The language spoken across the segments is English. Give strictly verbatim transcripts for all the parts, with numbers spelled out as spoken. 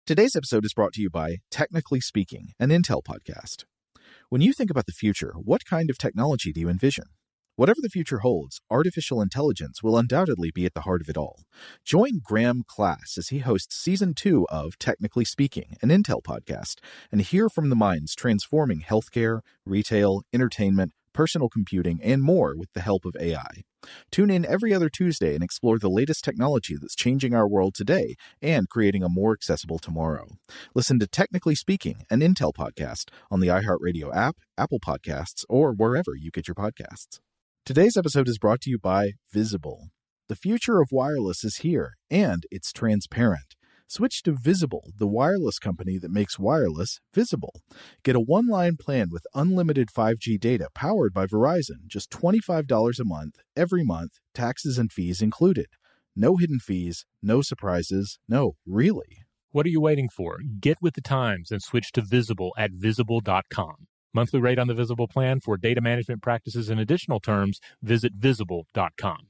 Today's episode is brought to you by Technically Speaking, an Intel podcast. When you think about the future, what kind of technology do you envision? Whatever the future holds, artificial intelligence will undoubtedly be at the heart of it all. Join Graham Class as he hosts Season two of Technically Speaking, an Intel podcast, and hear from the minds transforming healthcare, retail, entertainment, personal computing, and more with the help of A I. Tune in every other Tuesday and explore the latest technology that's changing our world today and creating a more accessible tomorrow. Listen to Technically Speaking, an Intel podcast on the iHeartRadio app, Apple Podcasts, or wherever you get your podcasts. Today's episode is brought to you by Visible. The future of wireless is here, and it's transparent. Switch to Visible, the wireless company that makes wireless visible. Get a one-line plan with unlimited five G data powered by Verizon, just twenty-five dollars a month, every month, taxes and fees included. No hidden fees, no surprises, no, really. What are you waiting for? Get with the times and switch to Visible at visible dot com. Monthly rate on the Visible plan for data management practices and additional terms, visit visible dot com.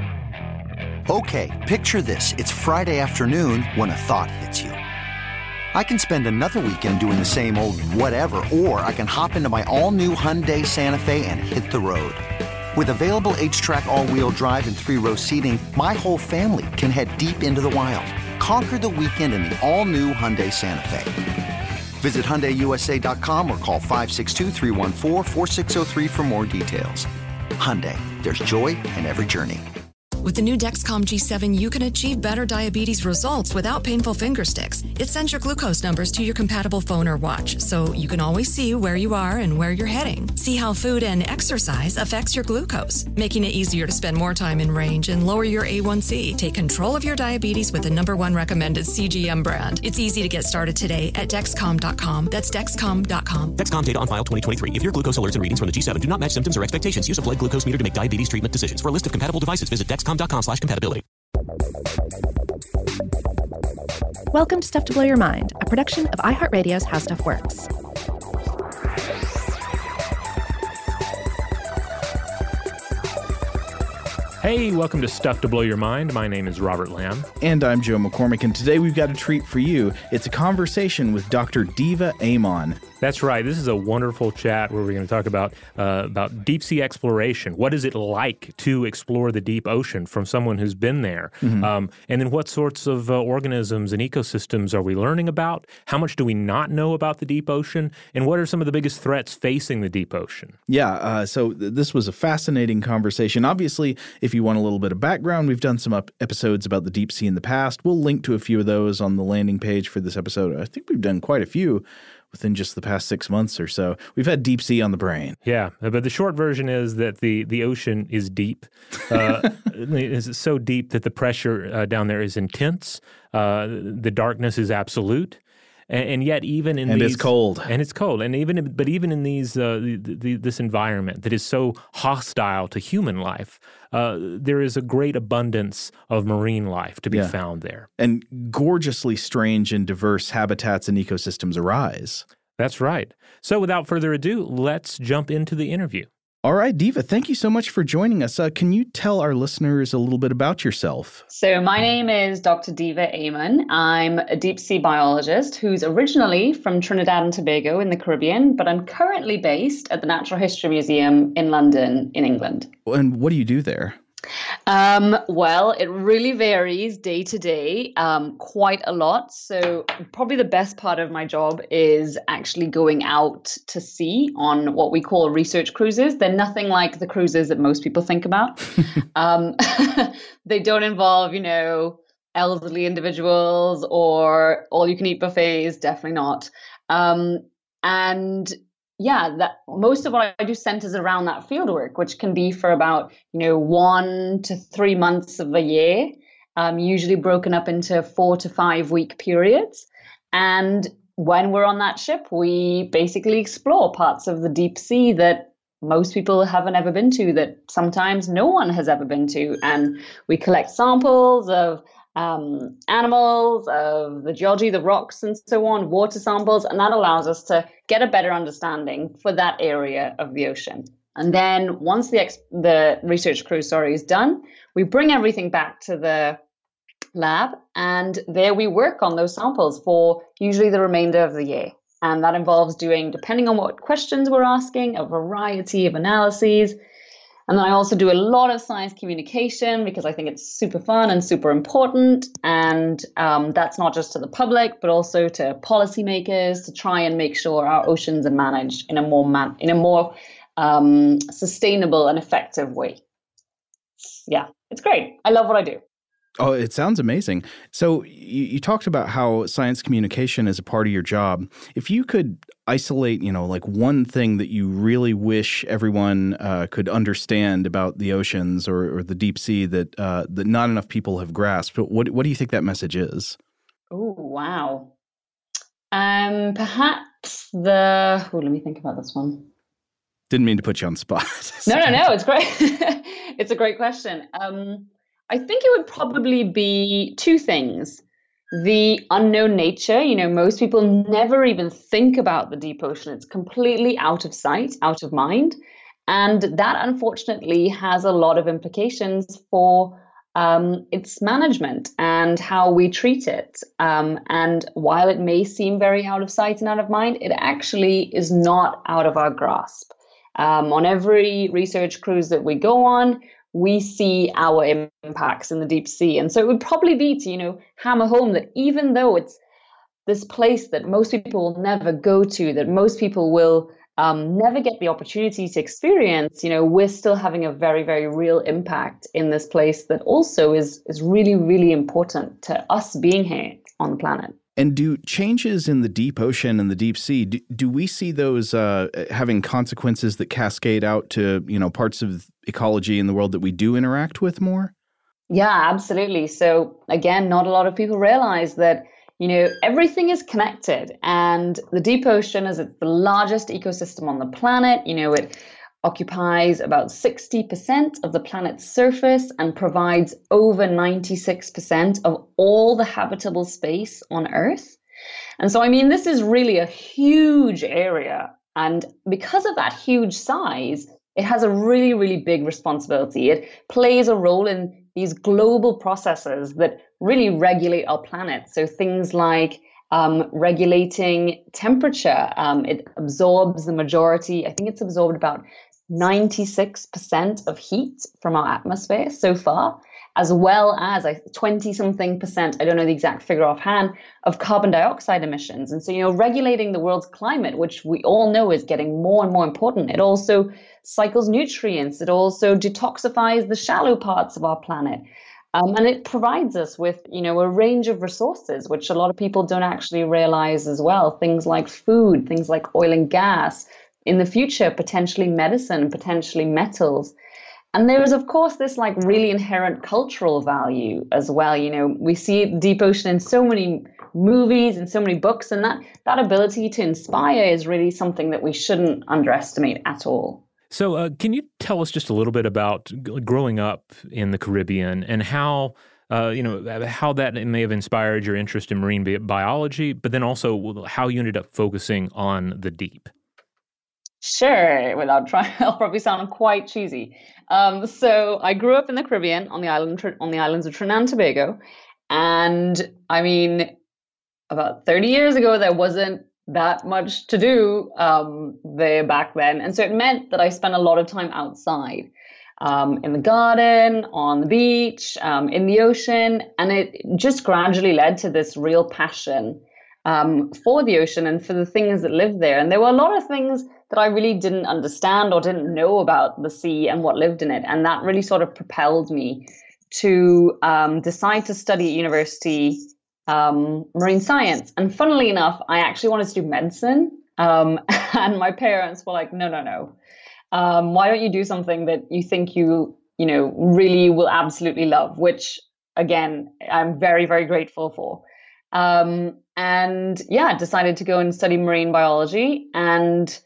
Okay, picture this. It's Friday afternoon when a thought hits you. I can spend another weekend doing the same old whatever, or I can hop into my all-new Hyundai Santa Fe and hit the road. With available H-Track all-wheel drive and three-row seating, my whole family can head deep into the wild. Conquer the weekend in the all-new Hyundai Santa Fe. Visit Hyundai U S A dot com or call five six two, three one four, four six zero three for more details. Hyundai, there's joy in every journey. With the new Dexcom G seven, you can achieve better diabetes results without painful finger sticks. It sends your glucose numbers to your compatible phone or watch, so you can always see where you are and where you're heading. See how food and exercise affects your glucose, making it easier to spend more time in range and lower your A one C. Take control of your diabetes with the number one recommended C G M brand. It's easy to get started today at Dexcom dot com. That's Dexcom dot com. Dexcom data on file twenty twenty-three. If your glucose alerts and readings from the G seven do not match symptoms or expectations, use a blood glucose meter to make diabetes treatment decisions. For a list of compatible devices, visit Dexcom dot com slash compatibility. Welcome to Stuff to Blow Your Mind, a production of iHeartRadio's How Stuff Works. Hey, welcome to Stuff to Blow Your Mind. My name is Robert Lamb. And I'm Joe McCormick, and today we've got a treat for you. It's a conversation with Doctor Diva Amon. That's right. This is a wonderful chat where we're going to talk about uh, about deep sea exploration. What is it like to explore the deep ocean from someone who's been there? Mm-hmm. Um, and then what sorts of uh, organisms and ecosystems are we learning about? How much do we not know about the deep ocean? And what are some of the biggest threats facing the deep ocean? Yeah, uh, so th- this was a fascinating conversation. Obviously, if you want a little bit of background, we've done some up episodes about the deep sea in the past. We'll link to a few of those on the landing page for this episode. I think we've done quite a few within just the past six months or so. We've had deep sea on the brain. Yeah, but the short version is that the, the ocean is deep. Uh, it's so deep that the pressure uh, down there is intense. Uh, the darkness is absolute. And, and yet, even in and these, it's cold, and it's cold, and even in, but even in these uh, the, the, this environment that is so hostile to human life, uh, there is a great abundance of marine life to be yeah. found there, and gorgeously strange and diverse habitats and ecosystems arise. That's right. So, without further ado, let's jump into the interview. All right, Diva, thank you so much for joining us. Uh, can you tell our listeners a little bit about yourself? So my name is Doctor Diva Amon. I'm a deep sea biologist who's originally from Trinidad and Tobago in the Caribbean, but I'm currently based at the Natural History Museum in London, in England. And what do you do there? Um, well, it really varies day to day, um, quite a lot. So probably the best part of my job is actually going out to sea on what we call research cruises. They're nothing like the cruises that most people think about. um, they don't involve, you know, elderly individuals or all you can eat buffets. Definitely not. Um, and Yeah, that most of what I do centers around that fieldwork, which can be for about, you know, one to three months of a year, um, usually broken up into four to five week periods. And when we're on that ship, we basically explore parts of the deep sea that most people haven't ever been to, that sometimes no one has ever been to. And we collect samples of Um, animals, of the geology, the rocks and so on, water samples, and that allows us to get a better understanding for that area of the ocean. And then once the ex- the research cruise, sorry, is done, we bring everything back to the lab. And there we work on those samples for usually the remainder of the year. And that involves doing, depending on what questions we're asking, a variety of analyses. And then I also do a lot of science communication because I think it's super fun and super important. And um, that's not just to the public, but also to policymakers to try and make sure our oceans are managed in a more man- in a more um, sustainable and effective way. Yeah, it's great. I love what I do. Oh, it sounds amazing. So you, you talked about how science communication is a part of your job. If you could isolate, you know, like one thing that you really wish everyone uh, could understand about the oceans or, or the deep sea that uh, that not enough people have grasped, what what do you think that message is? Oh, wow. Um, perhaps the. Oh, let me think about this one. Didn't mean to put you on the spot. no, no, no. It's great. It's a great question. Um, I think it would probably be two things. The unknown nature, you know, most people never even think about the deep ocean. It's completely out of sight, out of mind. And that unfortunately has a lot of implications for um, its management and how we treat it. Um, and while it may seem very out of sight and out of mind, it actually is not out of our grasp. Um, on every research cruise that we go on, we see our impacts in the deep sea. And so it would probably be to, you know, hammer home that even though it's this place that most people will never go to, that most people will um, never get the opportunity to experience, you know, we're still having a very, very real impact in this place that also is, is really, really important to us being here on the planet. And do changes in the deep ocean and the deep sea, do, do we see those uh, having consequences that cascade out to, you know, parts of ecology in the world that we do interact with more? Yeah, absolutely. So again, not a lot of people realize that, you know, everything is connected, and the deep ocean is the largest ecosystem on the planet. You know, it occupies about sixty percent of the planet's surface and provides over ninety-six percent of all the habitable space on Earth. And so, I mean, this is really a huge area. And because of that huge size, it has a really, really big responsibility. It plays a role in these global processes that really regulate our planet. So things like Um, regulating temperature. Um, it absorbs the majority, I think it's absorbed about ninety-six percent of heat from our atmosphere so far, as well as like twenty something percent, I don't know the exact figure offhand, of carbon dioxide emissions. And so, you know, regulating the world's climate, which we all know is getting more and more important. It also cycles nutrients. It also detoxifies the shallow parts of our planet. Um, and it provides us with, you know, a range of resources, which a lot of people don't actually realize as well. Things like food, things like oil and gas, in the future, potentially medicine, potentially metals. And there is, of course, this like really inherent cultural value as well. You know, we see deep ocean in so many movies and so many books, and that, that ability to inspire is really something that we shouldn't underestimate at all. So uh, can you tell us just a little bit about g- growing up in the Caribbean and how, uh, you know, how that may have inspired your interest in marine bi- biology, but then also how you ended up focusing on the deep? Sure, without trying, I'll probably sound quite cheesy. Um, so I grew up in the Caribbean on the island on the islands of Trinidad and Tobago, and I mean, about thirty years ago, there wasn't that much to do um, there back then. And so it meant that I spent a lot of time outside, um, in the garden, on the beach, um, in the ocean. And it just gradually led to this real passion um, for the ocean and for the things that live there. And there were a lot of things that I really didn't understand or didn't know about the sea and what lived in it. And that really sort of propelled me to um, decide to study at university Um, marine science. And funnily enough, I actually wanted to do medicine. Um, and my parents were like, no, no, no. Um, why don't you do something that you think you, you know, really will absolutely love, which again, I'm very, very grateful for. Um, and yeah, decided to go and study marine biology. And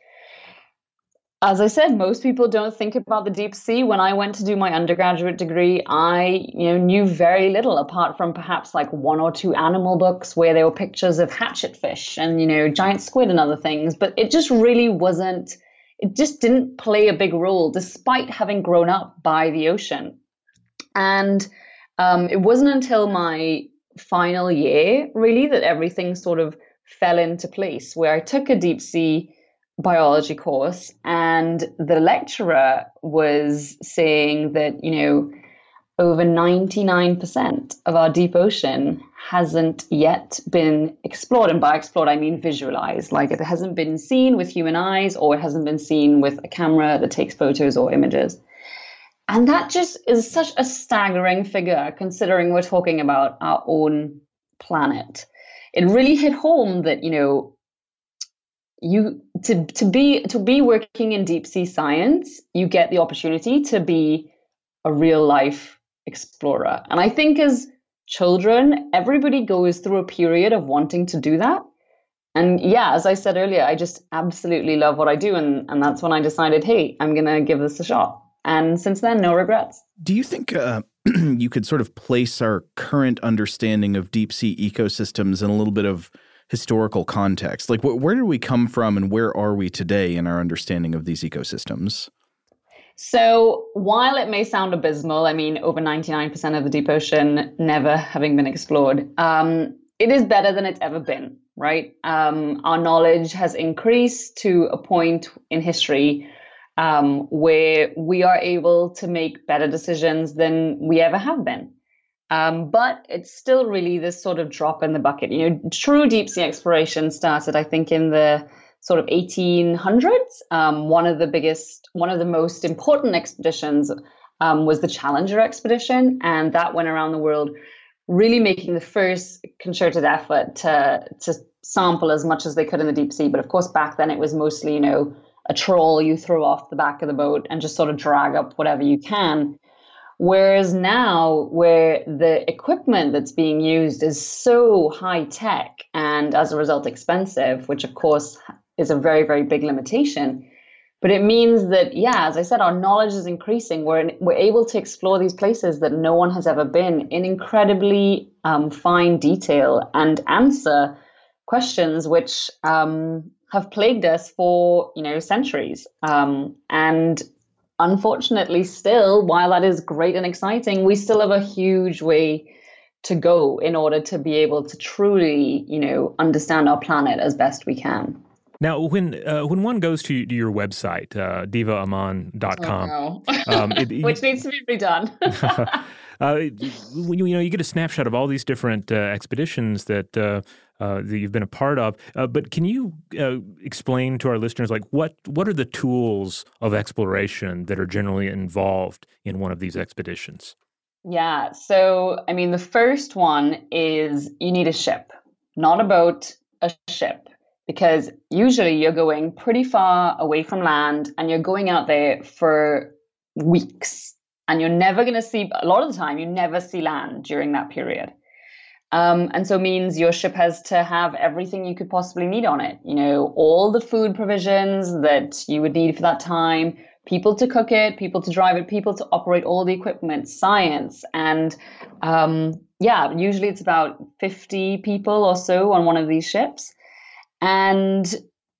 as I said, most people don't think about the deep sea. When I went to do my undergraduate degree, I you know, knew very little apart from perhaps like one or two animal books where there were pictures of hatchet fish and, you know, giant squid and other things. But it just really wasn't, it just didn't play a big role despite having grown up by the ocean. And um, it wasn't until my final year, really, that everything sort of fell into place, where I took a deep sea biology course, and the lecturer was saying that, you know, over ninety-nine percent of our deep ocean hasn't yet been explored. And by explored, I mean visualized, like it hasn't been seen with human eyes, or it hasn't been seen with a camera that takes photos or images. And that just is such a staggering figure, considering we're talking about our own planet. It really hit home that, you know, you to to be to be working in deep sea science, you get the opportunity to be a real life explorer. And I think as children, everybody goes through a period of wanting to do that. And yeah, as I said earlier, I just absolutely love what I do. And, and that's when I decided, hey, I'm going to give this a shot. And since then, no regrets. Do you think uh, you could sort of place our current understanding of deep sea ecosystems in a little bit of historical context? Like, wh- where did we come from and where are we today in our understanding of these ecosystems? So while it may sound abysmal, I mean, over ninety-nine percent of the deep ocean never having been explored, um, it is better than it's ever been, right? Um, our knowledge has increased to a point in history um, where we are able to make better decisions than we ever have been. Um, but it's still really this sort of drop in the bucket. You know, true deep sea exploration started, I think, in the sort of eighteen hundreds. Um, one of the biggest, one of the most important expeditions um, was the Challenger expedition. And that went around the world, really making the first concerted effort to, to sample as much as they could in the deep sea. But of course, back then it was mostly, you know, a trawl you throw off the back of the boat and just sort of drag up whatever you can. Whereas now, where the equipment that's being used is so high tech and as a result expensive, which of course is a very, very big limitation. But it means that, yeah, as I said, our knowledge is increasing. We're, we're able to explore these places that no one has ever been in incredibly um, fine detail and answer questions which um, have plagued us for, you know, centuries. Um, and unfortunately, still, while that is great and exciting, we still have a huge way to go in order to be able to truly, you know, understand our planet as best we can. Now, when uh, when one goes to, to your website, uh, diva aman dot com, oh, no. um, it, which needs to be redone. uh, when you, you know, you get a snapshot of all these different uh, expeditions that uh, uh, that you've been a part of. Uh, but can you uh, explain to our listeners, like, what what are the tools of exploration that are generally involved in one of these expeditions? Yeah. So, I mean, the first one is you need a ship, not a boat, a ship. Because usually you're going pretty far away from land and you're going out there for weeks and you're never going to see, a lot of the time, you never see land during that period. Um, and so it means your ship has to have everything you could possibly need on it. You know, all the food provisions that you would need for that time, people to cook it, people to drive it, people to operate all the equipment, science. And um, yeah, usually it's about fifty people or so on one of these ships. And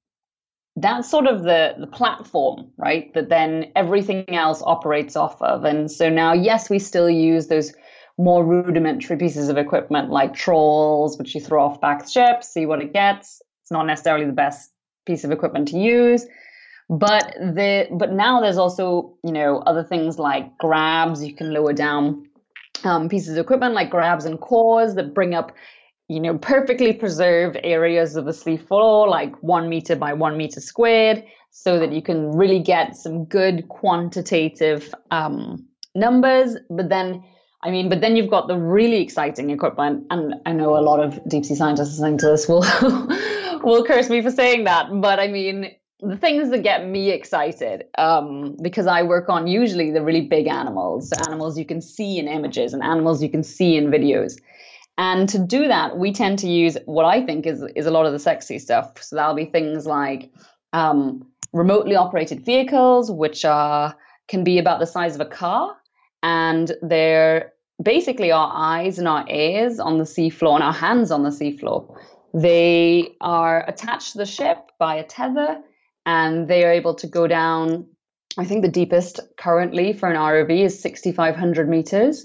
that's sort of the, the platform, right, that then everything else operates off of. And so now, yes, we still use those more rudimentary pieces of equipment like trawls, which you throw off back the ship, see what it gets. It's not necessarily the best piece of equipment to use. But the but now there's also, you know, other things like grabs. You can lower down um, pieces of equipment like grabs and cores that bring up, you know, perfectly preserved areas of the sea floor, like one meter by one meter squared, so that you can really get some good quantitative um, numbers. But then, I mean, but then you've got the really exciting equipment. And I know a lot of deep sea scientists listening to this will, will curse me for saying that. But I mean, the things that get me excited, um, because I work on usually the really big animals, so animals you can see in images and animals you can see in videos. And to do that, we tend to use what I think is, is a lot of the sexy stuff. So that'll be things like um, remotely operated vehicles, which are can be about the size of a car. And they're basically our eyes and our ears on the seafloor and our hands on the seafloor. They are attached to the ship by a tether, and they are able to go down, I think the deepest currently for an R O V is sixty-five hundred meters.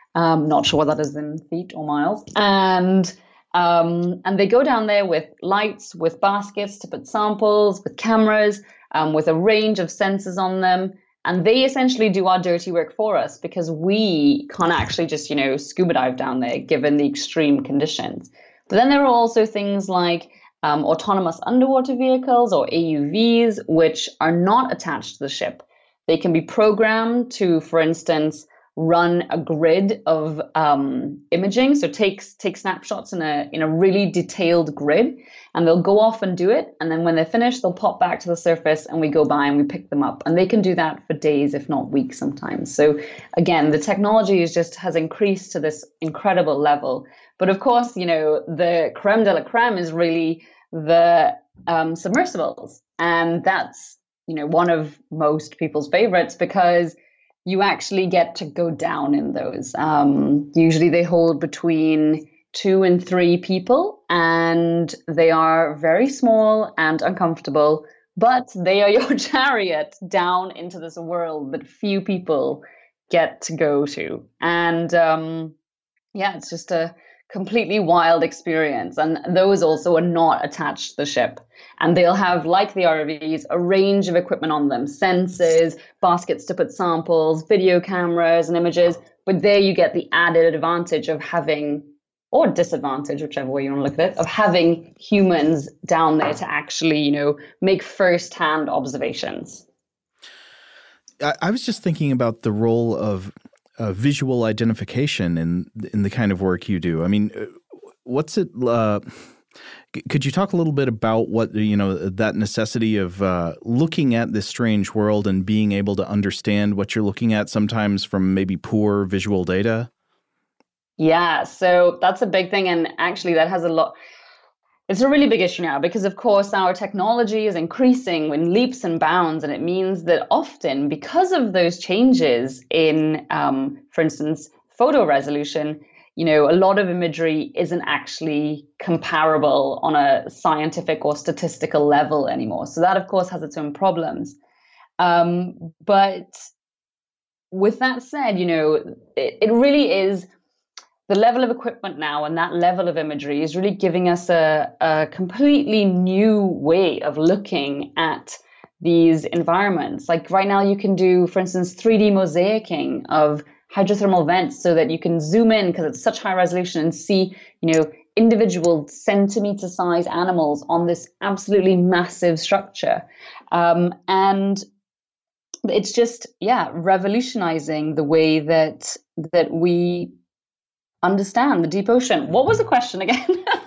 Um, not sure what that is in feet or miles. And um, and they go down there with lights, with baskets to put samples, with cameras, um, with a range of sensors on them. And they essentially do our dirty work for us because we can't actually just, you know, scuba dive down there given the extreme conditions. But then there are also things like um, autonomous underwater vehicles or A U Vs, which are not attached to the ship. They can be programmed to, for instance, run a grid of um, imaging. So take, take snapshots in a, in a really detailed grid, and they'll go off and do it. And then when they're finished, they'll pop back to the surface and we go by and we pick them up. And they can do that for days, if not weeks sometimes. So again, the technology is just has increased to this incredible level. But of course, you know, the creme de la creme is really the um, submersibles. And that's, you know, one of most people's favorites because you actually get to go down in those. Um, usually they hold between two and three people, and they are very small and uncomfortable, but they are your chariot down into this world that few people get to go to. And um, yeah, it's just a completely wild experience. And those also are not attached to the ship. And they'll have, like the R O Vs, a range of equipment on them, sensors, baskets to put samples, video cameras and images. But there you get the added advantage of having, or disadvantage, whichever way you want to look at it, of having humans down there to actually, you know, make first-hand observations. I, I was just thinking about the role of uh, visual identification in in the kind of work you do. I mean, what's it? Uh, could you talk a little bit about what, you know, that necessity of uh, looking at this strange world and being able to understand what you're looking at sometimes from maybe poor visual data? Yeah, so that's a big thing. And actually that has a lot, it's a really big issue now because of course our technology is increasing in leaps and bounds. And it means that often because of those changes in, um, for instance, photo resolution, you know, a lot of imagery isn't actually comparable on a scientific or statistical level anymore. So that of course has its own problems. Um, but with that said, you know, it, it really is, the level of equipment now and that level of imagery is really giving us a, a completely new way of looking at these environments. Like right now you can do, for instance, three D mosaicing of hydrothermal vents so that you can zoom in because it's such high resolution and see, you know, individual centimeter size animals on this absolutely massive structure. Um, and it's just, yeah, revolutionizing the way that that we understand the deep ocean. What was the question again?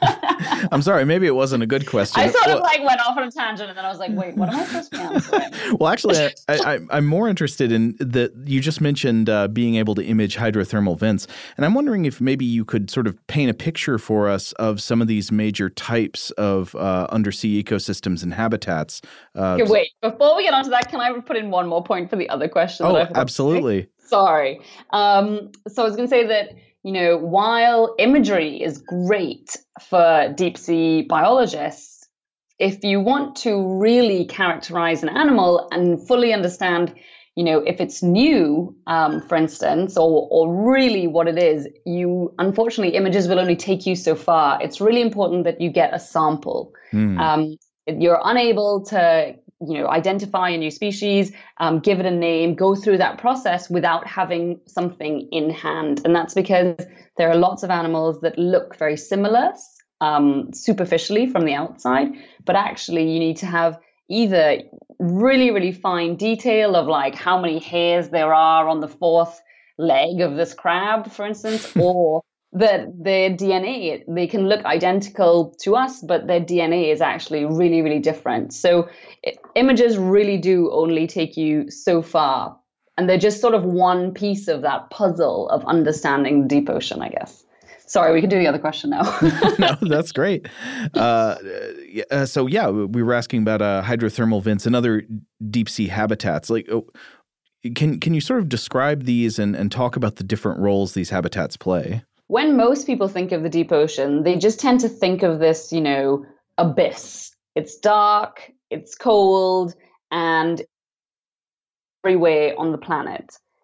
I'm sorry, maybe it wasn't a good question. I sort well, of like went off on a tangent and then I was like, wait, what am I supposed to be answering? Well, actually, I, I, I'm more interested in that you just mentioned uh, being able to image hydrothermal vents. And I'm wondering if maybe you could sort of paint a picture for us of some of these major types of uh, undersea ecosystems and habitats. Uh, okay, wait, before we get onto that, can I put in one more point for the other question? Oh, absolutely. Sorry. Um, so I was going to say that, you know, while imagery is great for deep sea biologists, if you want to really characterize an animal and fully understand, you know, if it's new, um, for instance, or or really what it is, you unfortunately images will only take you so far. It's really important that you get a sample. Mm. Um, you're unable to, you know, identify a new species, um, give it a name, go through that process without having something in hand. And that's because there are lots of animals that look very similar um, superficially from the outside, but actually you need to have either really, really fine detail of like how many hairs there are on the fourth leg of this crab, for instance, or that their D N A, they can look identical to us, but their D N A is actually really, really different. So it, images really do only take you so far. And they're just sort of one piece of that puzzle of understanding the deep ocean, I guess. Sorry, we can do the other question now. No, that's great. Uh, uh, so, yeah, we were asking about uh, hydrothermal vents and other deep sea habitats. Like, oh, can can you sort of describe these and, and talk about the different roles these habitats play? When most people think of the deep ocean, they just tend to think of this, you know, abyss. It's dark, it's cold, and everywhere on the planet.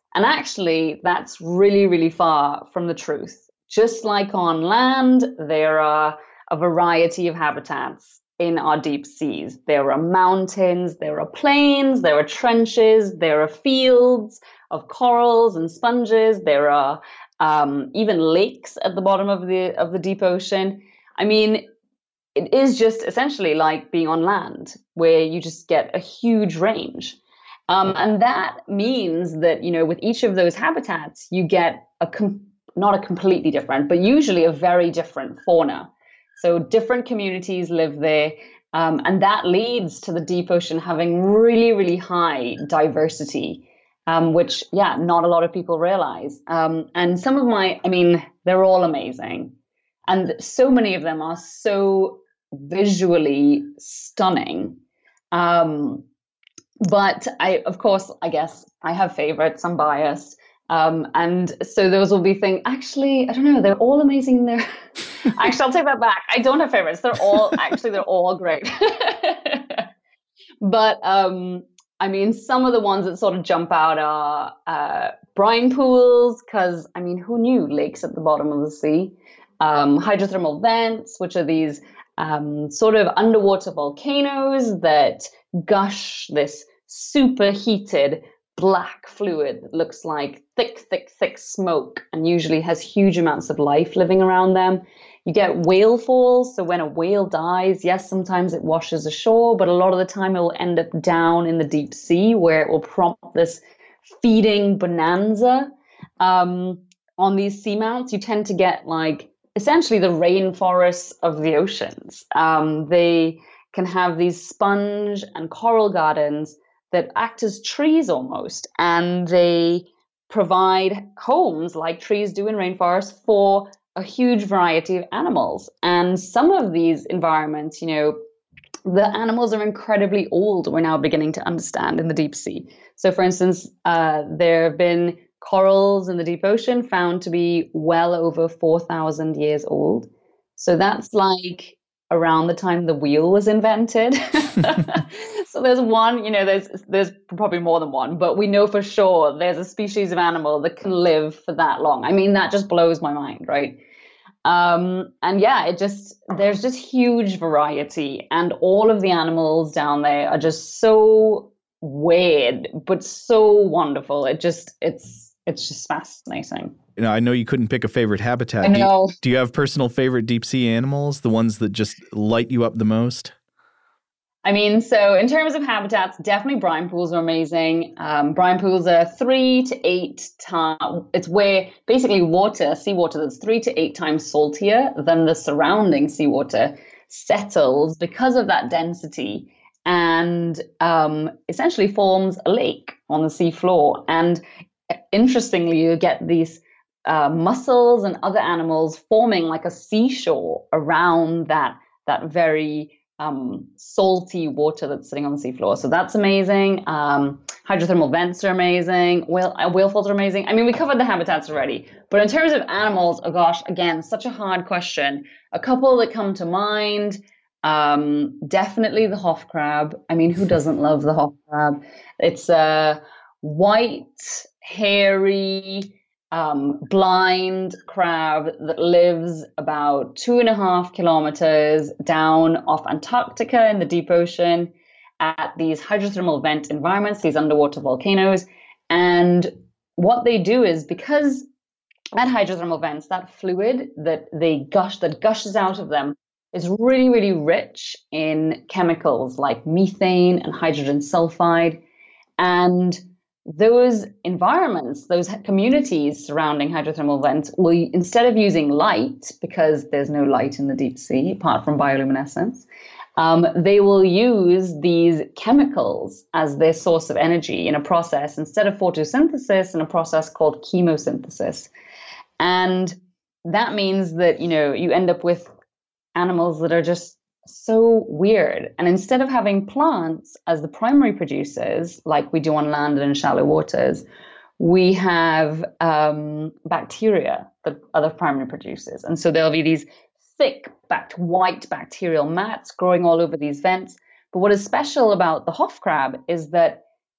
And actually, that's really, really far from the truth. Just like on land, there are a variety of habitats in our deep seas. There are mountains, there are plains, there are trenches, there are fields of corals and sponges, there are um, even lakes at the bottom of the of the deep ocean. I mean, it is just essentially like being on land, where you just get a huge range. Um, and that means that, you know, with each of those habitats, you get a com- not a completely different, but usually a very different fauna. So different communities live there. Um, and that leads to the deep ocean having really, really high diversity, um, which, yeah, not a lot of people realize. Um, and some of my, I mean, they're all amazing. And so many of them are so visually stunning. Um, but I, of course, I guess I have favorites. I'm biased. Um, and so those will be things, actually, I don't know, they're all amazing. They're actually, I'll take that back. I don't have favorites. They're all, actually, they're all great. But, um, I mean, some of the ones that sort of jump out are uh, brine pools, because, I mean, who knew lakes at the bottom of the sea? Um, hydrothermal vents, which are these um, sort of underwater volcanoes that gush this superheated black fluid that looks like thick, thick, thick smoke and usually has huge amounts of life living around them. You get whale falls. So when a whale dies, yes, sometimes it washes ashore, but a lot of the time it will end up down in the deep sea where it will prompt this feeding bonanza. Um, on these seamounts, you tend to get like essentially the rainforests of the oceans. Um, they can have these sponge and coral gardens that act as trees almost, and they provide homes like trees do in rainforests for a huge variety of animals. And some of these environments, you know, the animals are incredibly old, we're now beginning to understand in the deep sea. So for instance, uh, there have been corals in the deep ocean found to be well over four thousand years old. So that's like around the time the wheel was invented. So there's one, you know, there's there's probably more than one, but we know for sure there's a species of animal that can live for that long. I mean, that just blows my mind, right? Um, and yeah, it just, there's just huge variety, and all of the animals down there are just so weird, but so wonderful. It just, it's, it's just fascinating. You know, I know you couldn't pick a favorite habitat. I know. Do you, do you have personal favorite deep sea animals, the ones that just light you up the most? I mean, so in terms of habitats, definitely brine pools are amazing. Um, brine pools are three to eight times, it's where basically water, seawater that's three to eight times saltier than the surrounding seawater settles because of that density and um, essentially forms a lake on the sea floor. And interestingly, you get these uh, mussels and other animals forming like a seashore around that, that very Um, salty water that's sitting on the seafloor. So that's amazing. Um, hydrothermal vents are amazing. Whale, uh, whale falls are amazing. I mean, we covered the habitats already. But in terms of animals, oh gosh, again, such a hard question. A couple that come to mind, um, definitely the Hoff crab. I mean, who doesn't love the Hoff crab? It's a white, hairy, Um, blind crab that lives about two and a half kilometers down off Antarctica in the deep ocean at these hydrothermal vent environments, these underwater volcanoes. And what they do is, because at hydrothermal vents, that fluid that they gush, that gushes out of them is really, really rich in chemicals like methane and hydrogen sulfide. And those environments, those communities surrounding hydrothermal vents will, instead of using light, because there's no light in the deep sea apart from bioluminescence, um, they will use these chemicals as their source of energy in a process, instead of photosynthesis, in a process called chemosynthesis. And that means that, you know, you end up with animals that are just so weird. And instead of having plants as the primary producers, like we do on land and in shallow waters, we have um, bacteria that are the primary producers. And so there'll be these thick, backed, white bacterial mats growing all over these vents. But what is special about the Hoff crab is that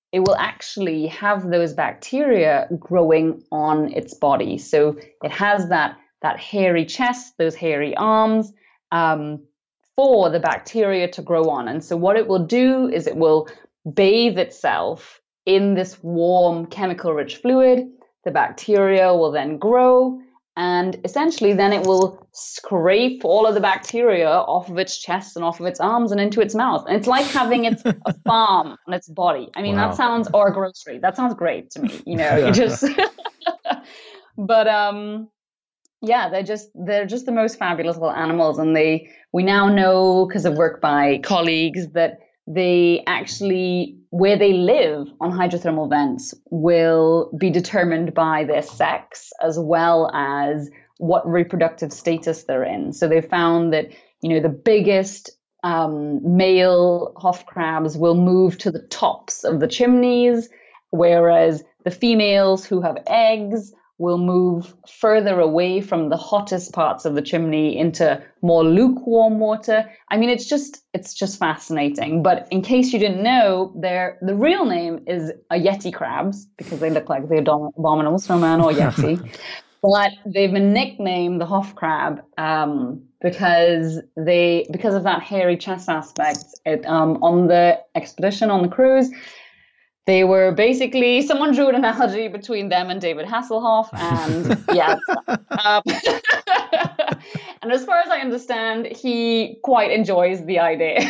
it will actually have those bacteria growing on its body. So it has that, that hairy chest, those hairy arms, um, for the bacteria to grow on. And so what it will do is it will bathe itself in this warm chemical-rich fluid. The bacteria will then grow, and essentially then it will scrape all of the bacteria off of its chest and off of its arms and into its mouth. And it's like having its, a farm on its body. I mean, wow. that sounds, or a grocery. That sounds great to me. You know, you just, but um, yeah, they're just, they're just the most fabulous little animals. And they, we now know because of work by colleagues that they actually, where they live on hydrothermal vents will be determined by their sex as well as what reproductive status they're in. So they found that, you know, the biggest um, male Hoff crabs will move to the tops of the chimneys, whereas the females who have eggs will move further away from the hottest parts of the chimney into more lukewarm water. I mean, it's just it's just fascinating. But in case you didn't know, their the real name is a Yeti crabs because they look like the abominable snowman or Yeti. But they've been nicknamed the Hoff crab um, because they because of that hairy chest aspect. It, um, on the expedition, on the cruise, they were basically, someone drew an analogy between them and David Hasselhoff, and yeah. Um, and as far as I understand, he quite enjoys the idea.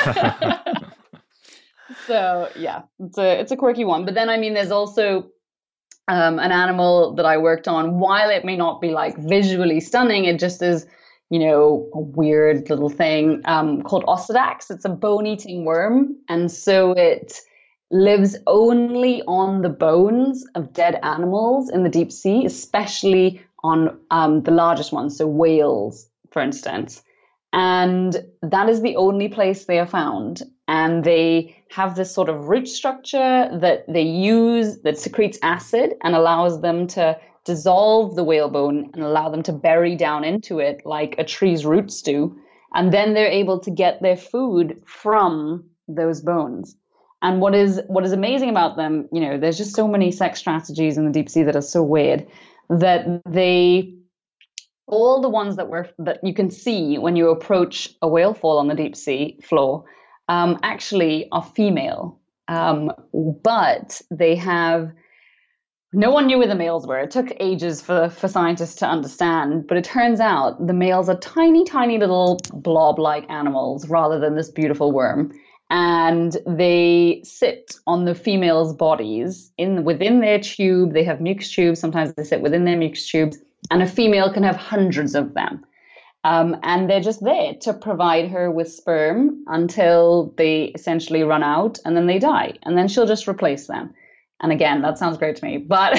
So yeah, it's a it's a quirky one. But then, I mean, there's also um, an animal that I worked on. While it may not be like visually stunning, it just is, you know, a weird little thing um, called Osedax. It's a bone-eating worm, and so it lives only on the bones of dead animals in the deep sea, especially on um, the largest ones, so whales, for instance. And that is the only place they are found. And they have this sort of root structure that they use that secretes acid and allows them to dissolve the whalebone and allow them to bury down into it like a tree's roots do. And then they're able to get their food from those bones. And what is what is amazing about them, you know, there's just so many sex strategies in the deep sea that are so weird that they, all the ones that were that you can see when you approach a whale fall on the deep sea floor, um, actually are female. Um, but they have, no one knew where the males were. It took ages for, for scientists to understand, but it turns out the males are tiny, tiny little blob-like animals rather than this beautiful worm. And they sit on the females' bodies in within their tube. They have mucus tubes. Sometimes they sit within their mucus tubes, and a female can have hundreds of them. Um, and they're just there to provide her with sperm until they essentially run out, and then they die, and then she'll just replace them. And again, that sounds great to me, but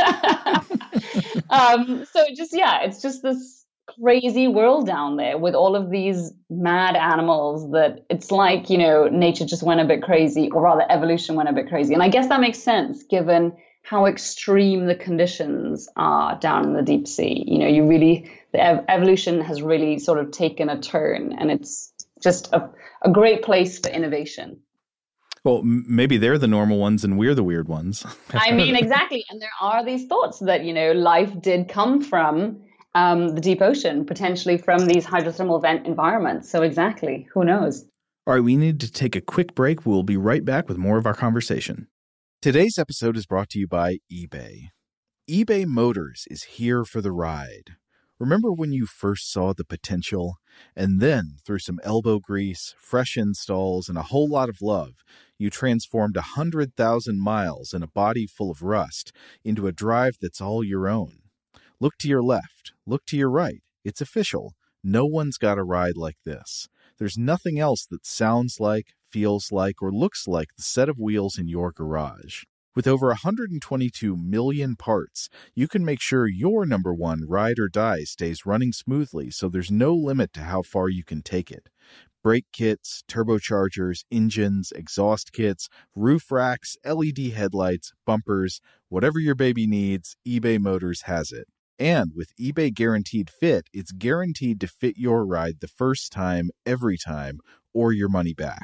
um, so it just yeah, it's just this crazy world down there with all of these mad animals that it's like, you know, nature just went a bit crazy, or rather evolution went a bit crazy. And I guess that makes sense given how extreme the conditions are down in the deep sea. You know, you really, the ev- evolution has really sort of taken a turn, and it's just a, a great place for innovation. Well, m- maybe they're the normal ones and we're the weird ones. I mean, exactly. And there are these thoughts that, you know, life did come from Um, the deep ocean, potentially from these hydrothermal vent environments. So exactly, who knows? All right, we need to take a quick break. We'll be right back with more of our conversation. Today's episode is brought to you by eBay. eBay Motors is here for the ride. Remember when you first saw the potential? And then, through some elbow grease, fresh installs, and a whole lot of love, you transformed one hundred thousand miles and a body full of rust into a drive that's all your own. Look to your left. Look to your right. It's official. No one's got a ride like this. There's nothing else that sounds like, feels like, or looks like the set of wheels in your garage. With over one hundred twenty-two million parts, you can make sure your number one ride or die stays running smoothly, so there's no limit to how far you can take it. Brake kits, turbochargers, engines, exhaust kits, roof racks, L E D headlights, bumpers, whatever your baby needs, eBay Motors has it. And with eBay Guaranteed Fit, it's guaranteed to fit your ride the first time, every time, or your money back.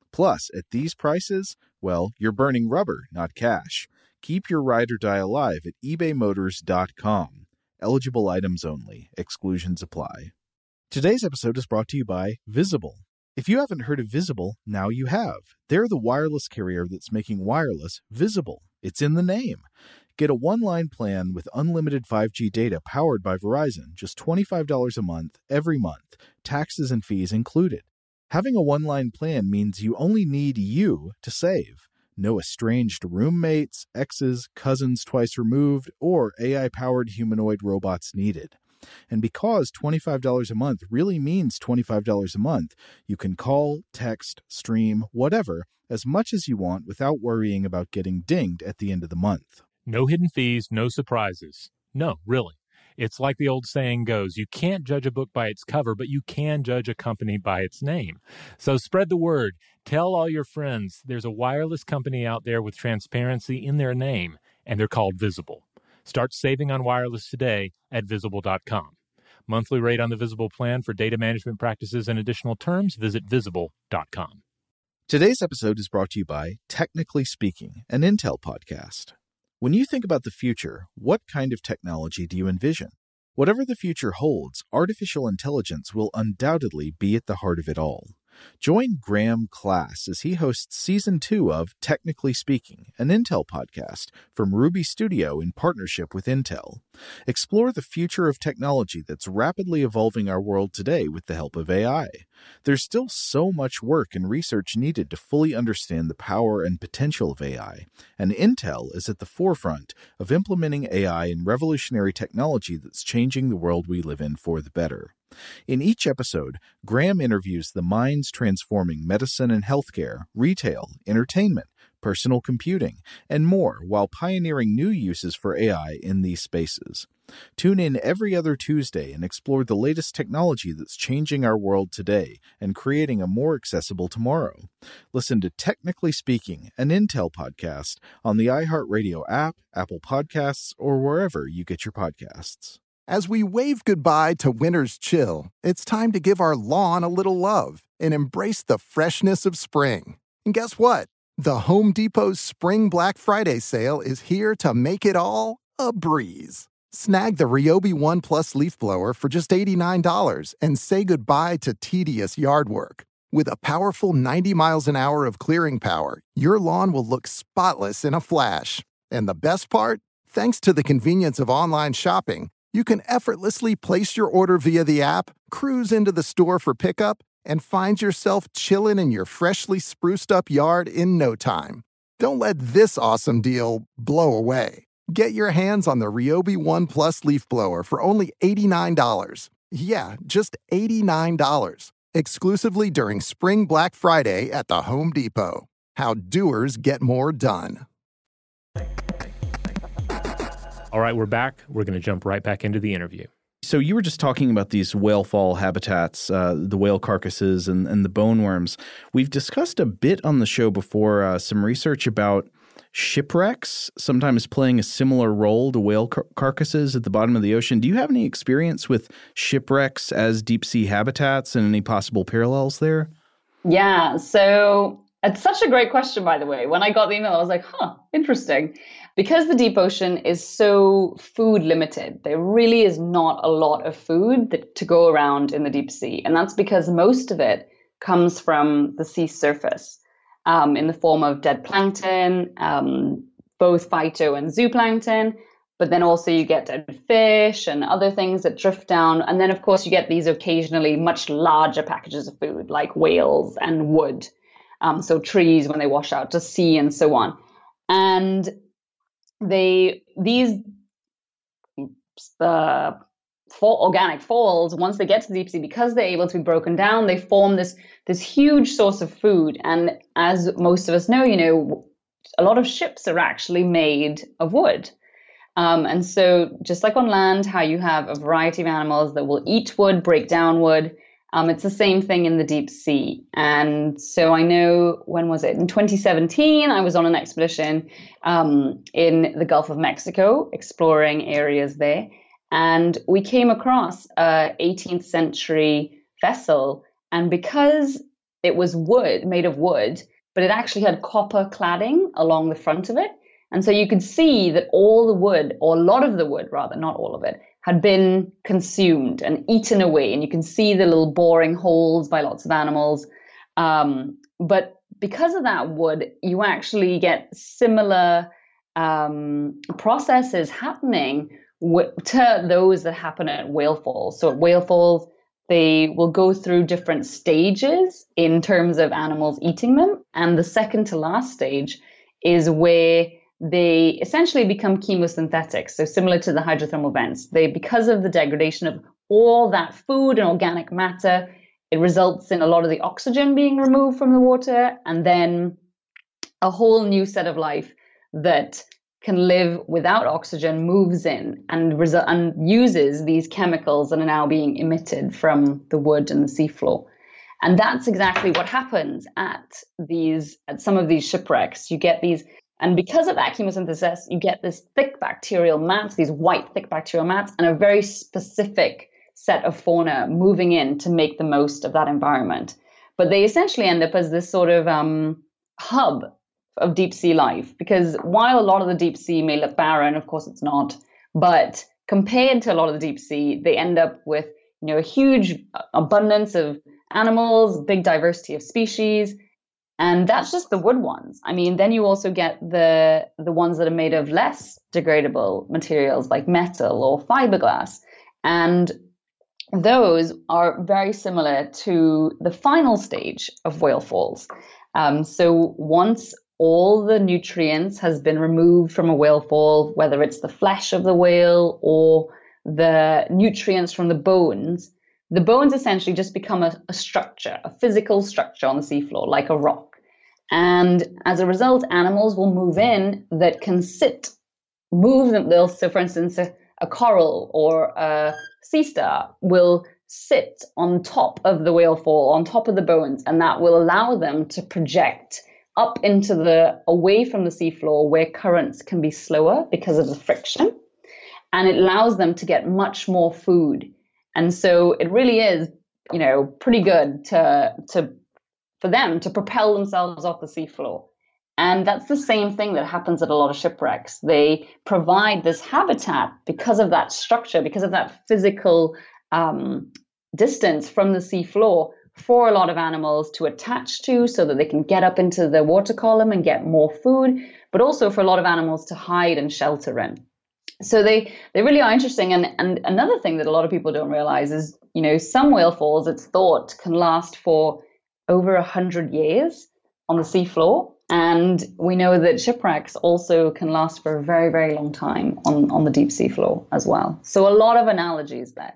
Plus, at these prices, well, you're burning rubber, not cash. Keep your ride or die alive at ebay motors dot com. Eligible items only. Exclusions apply. Today's episode is brought to you by Visible. If you haven't heard of Visible, now you have. They're the wireless carrier that's making wireless visible. It's in the name. Get a one-line plan with unlimited five G data powered by Verizon, just twenty-five dollars a month, every month, taxes and fees included. Having a one-line plan means you only need you to save. No estranged roommates, exes, cousins twice removed, or A I-powered humanoid robots needed. And because twenty-five dollars a month really means twenty-five dollars a month, you can call, text, stream, whatever, as much as you want without worrying about getting dinged at the end of the month. No hidden fees, no surprises. No, really. It's like the old saying goes, you can't judge a book by its cover, but you can judge a company by its name. So spread the word. Tell all your friends there's a wireless company out there with transparency in their name, and they're called Visible. Start saving on wireless today at visible dot com. Monthly rate on the Visible plan for data management practices and additional terms, visit visible dot com. Today's episode is brought to you by Technically Speaking, an Intel podcast. When you think about the future, what kind of technology do you envision? Whatever the future holds, artificial intelligence will undoubtedly be at the heart of it all. Join Graham Class as he hosts Season two of Technically Speaking, an Intel podcast from Ruby Studio in partnership with Intel. Explore the future of technology that's rapidly evolving our world today with the help of A I. There's still so much work and research needed to fully understand the power and potential of A I, and Intel is at the forefront of implementing A I in revolutionary technology that's changing the world we live in for the better. In each episode, Graham interviews the minds transforming medicine and healthcare, retail, entertainment, personal computing, and more while pioneering new uses for A I in these spaces. Tune in every other Tuesday and explore the latest technology that's changing our world today and creating a more accessible tomorrow. Listen to Technically Speaking, an Intel podcast on the iHeartRadio app, Apple Podcasts, or wherever you get your podcasts. As we wave goodbye to winter's chill, it's time to give our lawn a little love and embrace the freshness of spring. And guess what? The Home Depot's Spring Black Friday sale is here to make it all a breeze. Snag the Ryobi One Plus leaf blower for just eighty-nine dollars and say goodbye to tedious yard work. With a powerful ninety miles an hour of clearing power, your lawn will look spotless in a flash. And the best part? Thanks to the convenience of online shopping, you can effortlessly place your order via the app, cruise into the store for pickup, and find yourself chilling in your freshly spruced up yard in no time. Don't let this awesome deal blow away. Get your hands on the Ryobi One Plus leaf blower for only eighty-nine dollars. Yeah, just eighty-nine dollars. Exclusively during Spring Black Friday at the Home Depot. How doers get more done. All right, we're back. We're going to jump right back into the interview. So you were just talking about these whale fall habitats, uh, the whale carcasses and, and the bone worms. We've discussed a bit on the show before uh, some research about shipwrecks sometimes playing a similar role to whale car- carcasses at the bottom of the ocean. Do you have any experience with shipwrecks as deep sea habitats and any possible parallels there? Yeah, so it's such a great question, by the way. When I got the email, I was like, huh, interesting. Because the deep ocean is so food limited, there really is not a lot of food that, to go around in the deep sea. And that's because most of it comes from the sea surface um, in the form of dead plankton, um, both phyto and zooplankton. But then also you get dead fish and other things that drift down. And then, of course, you get these occasionally much larger packages of food like whales and wood. Um, so trees when they wash out to sea and so on. And they these the fall, organic falls, once they get to the deep sea, because they're able to be broken down, they form this this huge source of food. And as most of us know, you know, a lot of ships are actually made of wood. Um, and so just like on land, how you have a variety of animals that will eat wood, break down wood, Um, it's the same thing in the deep sea. And so I know, when was it? In twenty seventeen, I was on an expedition um, in the Gulf of Mexico, exploring areas there. And we came across a eighteenth century vessel. And because it was wood, made of wood, but it actually had copper cladding along the front of it. And so you could see that all the wood, or a lot of the wood rather, not all of it, had been consumed and eaten away. And you can see the little boring holes by lots of animals. Um, but because of that wood, you actually get similar um, processes happening w- to those that happen at whale falls. So at whale falls, they will go through different stages in terms of animals eating them. And the second to last stage is where they essentially become chemosynthetic. So similar to the hydrothermal vents, they, because of the degradation of all that food and organic matter, it results in a lot of the oxygen being removed from the water, and then a whole new set of life that can live without oxygen moves in and, resu- and uses these chemicals that are now being emitted from the wood and the seafloor. And that's exactly what happens at these at some of these shipwrecks. You get these, and because of that chemosynthesis, you get this thick bacterial mats, these white thick bacterial mats, and a very specific set of fauna moving in to make the most of that environment. But they essentially end up as this sort of um, hub of deep sea life, because while a lot of the deep sea may look barren, of course it's not, but compared to a lot of the deep sea, they end up with, you know, a huge abundance of animals, big diversity of species, and that's just the wood ones. I mean, then you also get the the ones that are made of less degradable materials like metal or fiberglass, and those are very similar to the final stage of whale falls. Um, so once all the nutrients has been removed from a whale fall, whether it's the flesh of the whale or the nutrients from the bones, the bones essentially just become a, a structure, a physical structure on the seafloor, like a rock. And as a result, animals will move in that can sit, move them. They'll, so for instance, a, a coral or a sea star will sit on top of the whale fall, on top of the bones, and that will allow them to project up into the, away from the seafloor where currents can be slower because of the friction. And it allows them to get much more food. And so it really is, you know, pretty good to, to, for them to propel themselves off the seafloor. And that's the same thing that happens at a lot of shipwrecks. They provide this habitat because of that structure, because of that physical um, distance from the seafloor for a lot of animals to attach to so that they can get up into the water column and get more food, but also for a lot of animals to hide and shelter in. So they, they really are interesting. And, and another thing that a lot of people don't realize is, you know, some whale falls, it's thought, can last for over a hundred years on the seafloor. And we know that shipwrecks also can last for a very, very long time on, on the deep sea floor as well. So a lot of analogies there.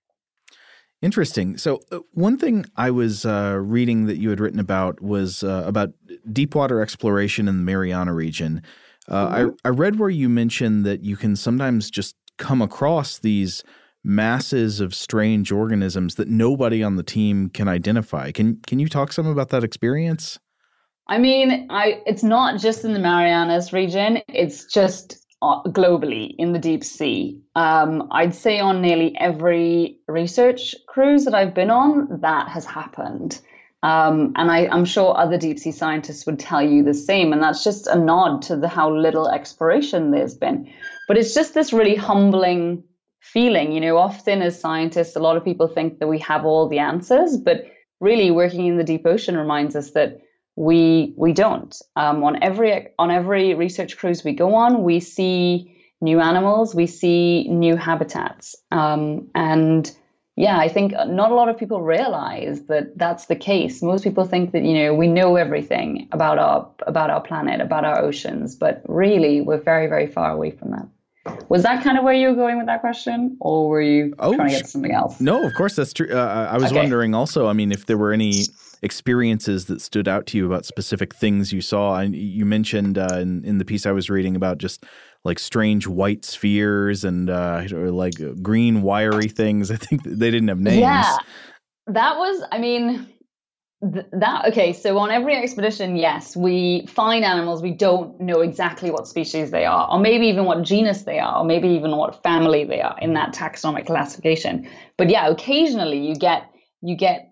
Interesting. So uh, one thing I was uh, reading that you had written about was uh, about deep water exploration in the Mariana region. Uh, mm-hmm. I, I read where you mentioned that you can sometimes just come across these masses of strange organisms that nobody on the team can identify. Can can you talk some about that experience? I mean, I it's not just in the Marianas region. It's just uh, globally in the deep sea. Um, I'd say on nearly every research cruise that I've been on, that has happened. Um, and I, I'm sure other deep sea scientists would tell you the same. And that's just a nod to the how little exploration there's been. But it's just this really humbling feeling. You know, often as scientists, a lot of people think that we have all the answers, but really working in the deep ocean reminds us that we we don't. Um, on every on every research cruise we go on, we see new animals, we see new habitats, um, and yeah, I think not a lot of people realize that that's the case. Most people think that, you know, we know everything about our about our planet, about our oceans, but really we're very, very far away from that. Was that kind of where you were going with that question, or were you oh, trying to get something else? No, of course, that's true. Uh, I was okay. wondering also, I mean, if there were any experiences that stood out to you about specific things you saw. And you mentioned uh, in, in the piece I was reading about just like strange white spheres and uh, or like green wiry things. I think they didn't have names. Yeah, that was, I mean... That okay, so on every expedition, yes, we find animals. We don't know exactly what species they are, or maybe even what genus they are, or maybe even what family they are in that taxonomic classification. But yeah, occasionally you get you get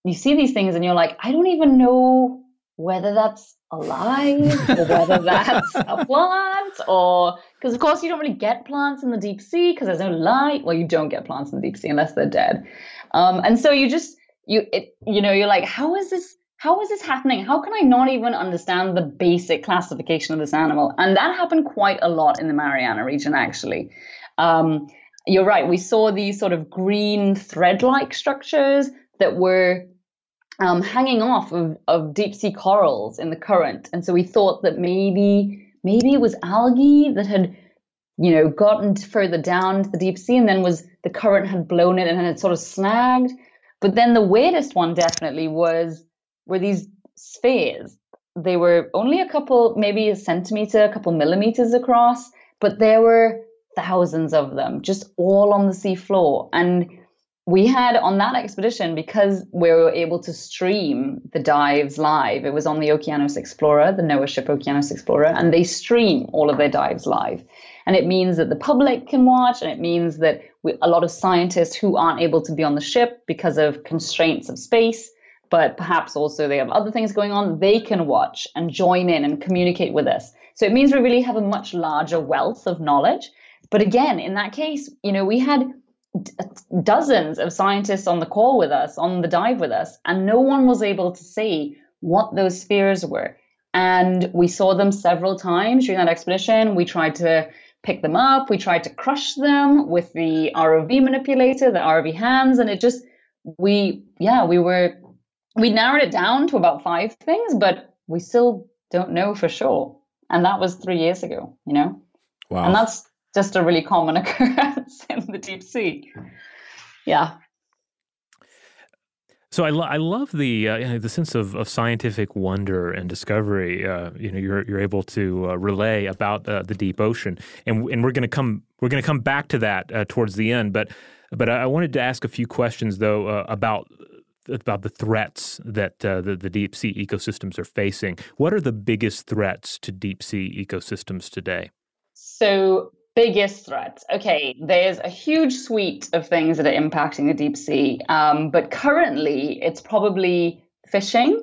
you see these things and you're like, I don't even know whether that's alive or whether that's a plant, or because of course you don't really get plants in the deep sea because there's no light. Well, you don't get plants in the deep sea unless they're dead. Um, and so you just, you, it, you know, you're like, how is this, how is this happening? How can I not even understand the basic classification of this animal? And that happened quite a lot in the Mariana region, actually. Um, you're right. We saw these sort of green thread-like structures that were Um, hanging off of, of deep sea corals in the current. And so we thought that maybe maybe it was algae that had, you know, gotten further down to the deep sea, and then was the current had blown it and had sort of snagged. But then the weirdest one definitely was were these spheres. They were only a couple, maybe a centimeter, a couple millimeters across, but there were thousands of them just all on the sea floor. And we had on that expedition, because we were able to stream the dives live, it was on the Okeanos Explorer, the NOAA ship Okeanos Explorer, and they stream all of their dives live. And it means that the public can watch, and it means that we, a lot of scientists who aren't able to be on the ship because of constraints of space, but perhaps also they have other things going on, they can watch and join in and communicate with us. So it means we really have a much larger wealth of knowledge. But again, in that case, you know, we had dozens of scientists on the call with us, on the dive with us, and no one was able to say what those spheres were. And we saw them several times during that expedition. We tried to pick them up. We tried to crush them with the R O V manipulator, the R O V hands, and it just, we, yeah, we were, we narrowed it down to about five things, but we still don't know for sure. And that was three years ago, you know? Wow. And that's just a really common occurrence in the deep sea. Yeah. So I, lo- I love the uh, you know, the sense of, of scientific wonder and discovery. Uh, you know, you're you're able to uh, relay about uh, the deep ocean, and and we're going to come we're going to come back to that uh, towards the end. But but I wanted to ask a few questions though uh, about about the threats that uh, the the deep sea ecosystems are facing. What are the biggest threats to deep sea ecosystems today? So. Biggest threats. Okay, there's a huge suite of things that are impacting the deep sea, um, but currently it's probably fishing.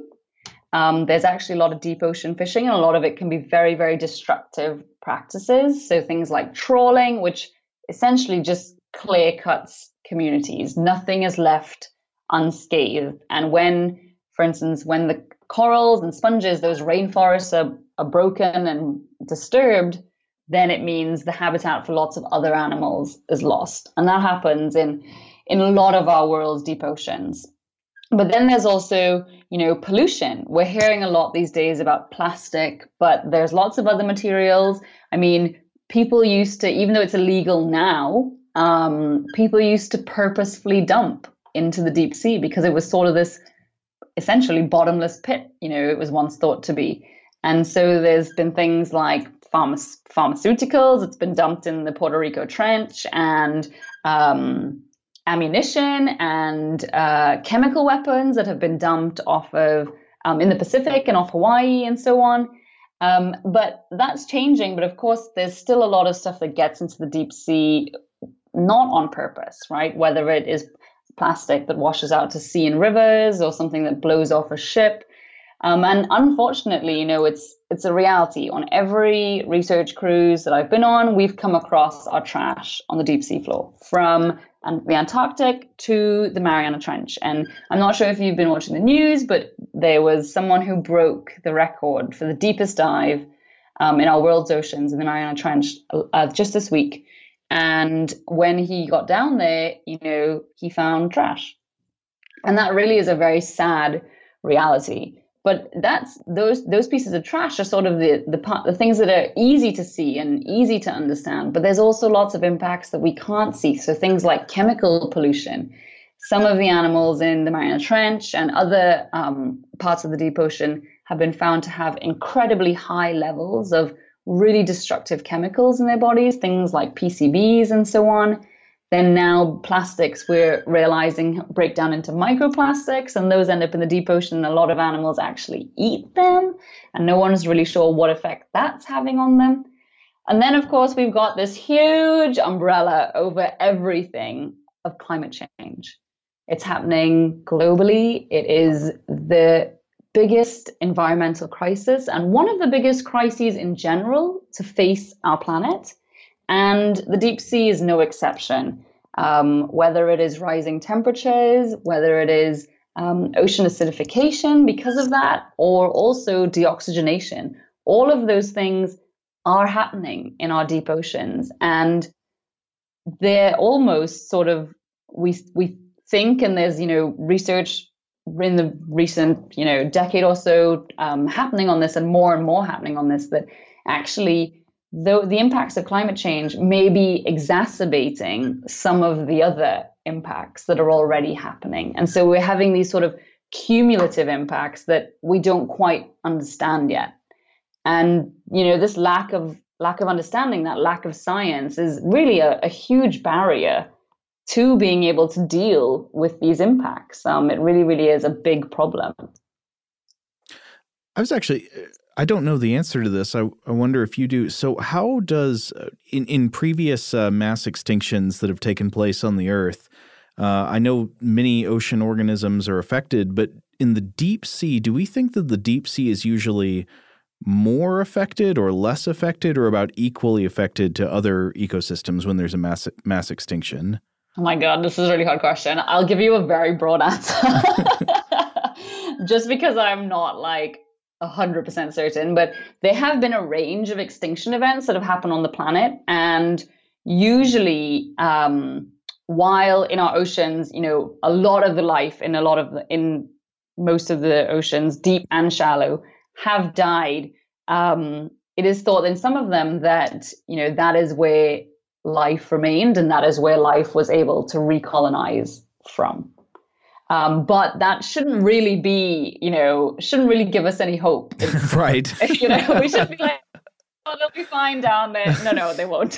Um, there's actually a lot of deep ocean fishing, and a lot of it can be very, very destructive practices. So things like trawling, which essentially just clear cuts communities. Nothing is left unscathed. And when, for instance, when the corals and sponges, those rainforests are, are broken and disturbed, then it means the habitat for lots of other animals is lost. And that happens in, in a lot of our world's deep oceans. But then there's also, you know, pollution. We're hearing a lot these days about plastic, but there's lots of other materials. I mean, people used to, even though it's illegal now, um, people used to purposefully dump into the deep sea because it was sort of this essentially bottomless pit, you know, it was once thought to be. And so there's been things like Pharma- pharmaceuticals, it's been dumped in the Puerto Rico Trench, and um, ammunition and uh, chemical weapons that have been dumped off of um, in the Pacific and off Hawaii and so on. Um, but that's changing. But of course, there's still a lot of stuff that gets into the deep sea, not on purpose, right? Whether it is plastic that washes out to sea and rivers, or something that blows off a ship. Um, and unfortunately, you know, it's it's a reality. On every research cruise that I've been on, we've come across our trash on the deep sea floor, from the Antarctic to the Mariana Trench. And I'm not sure if you've been watching the news, but there was someone who broke the record for the deepest dive um, in our world's oceans in the Mariana Trench uh, just this week. And when he got down there, you know, he found trash. And that really is a very sad reality. But that's those those pieces of trash are sort of the the part, the things that are easy to see and easy to understand. But there's also lots of impacts that we can't see. So things like chemical pollution. Some of the animals in the Mariana Trench and other um, parts of the deep ocean have been found to have incredibly high levels of really destructive chemicals in their bodies, things like P C Bs and so on. Then now plastics, we're realizing, break down into microplastics, and those end up in the deep ocean. A lot of animals actually eat them, and no one's really sure what effect that's having on them. And then, of course, we've got this huge umbrella over everything of climate change. It's happening globally. It is the biggest environmental crisis and one of the biggest crises in general to face our planet. And the deep sea is no exception. Um, whether it is rising temperatures, whether it is um, ocean acidification because of that, or also deoxygenation, all of those things are happening in our deep oceans. And they're almost sort of, we we think, and there's, you know, research in the recent, you know, decade or so um, happening on this, and more and more happening on this, that actually though the impacts of climate change may be exacerbating some of the other impacts that are already happening. And so we're having these sort of cumulative impacts that we don't quite understand yet. And, you know, this lack of lack of understanding, that lack of science, is really a, a huge barrier to being able to deal with these impacts. Um, it really, really is a big problem. I was actually, I don't know the answer to this. I, I wonder if you do. So how does, uh, in, in previous uh, mass extinctions that have taken place on the Earth, uh, I know many ocean organisms are affected, but in the deep sea, do we think that the deep sea is usually more affected or less affected, or about equally affected to other ecosystems when there's a mass mass extinction? Oh my God, this is a really hard question. I'll give you a very broad answer. Just because I'm not like one hundred percent certain, but there have been a range of extinction events that have happened on the planet. And usually, um, while in our oceans, you know, a lot of the life in a lot of the, in most of the oceans, deep and shallow, have died, um, it is thought in some of them that, you know, that is where life remained, and that is where life was able to recolonize from. Um, but that shouldn't really be, you know, shouldn't really give us any hope. Right. You know, we should be like, oh, they'll be fine down there. No, no, they won't.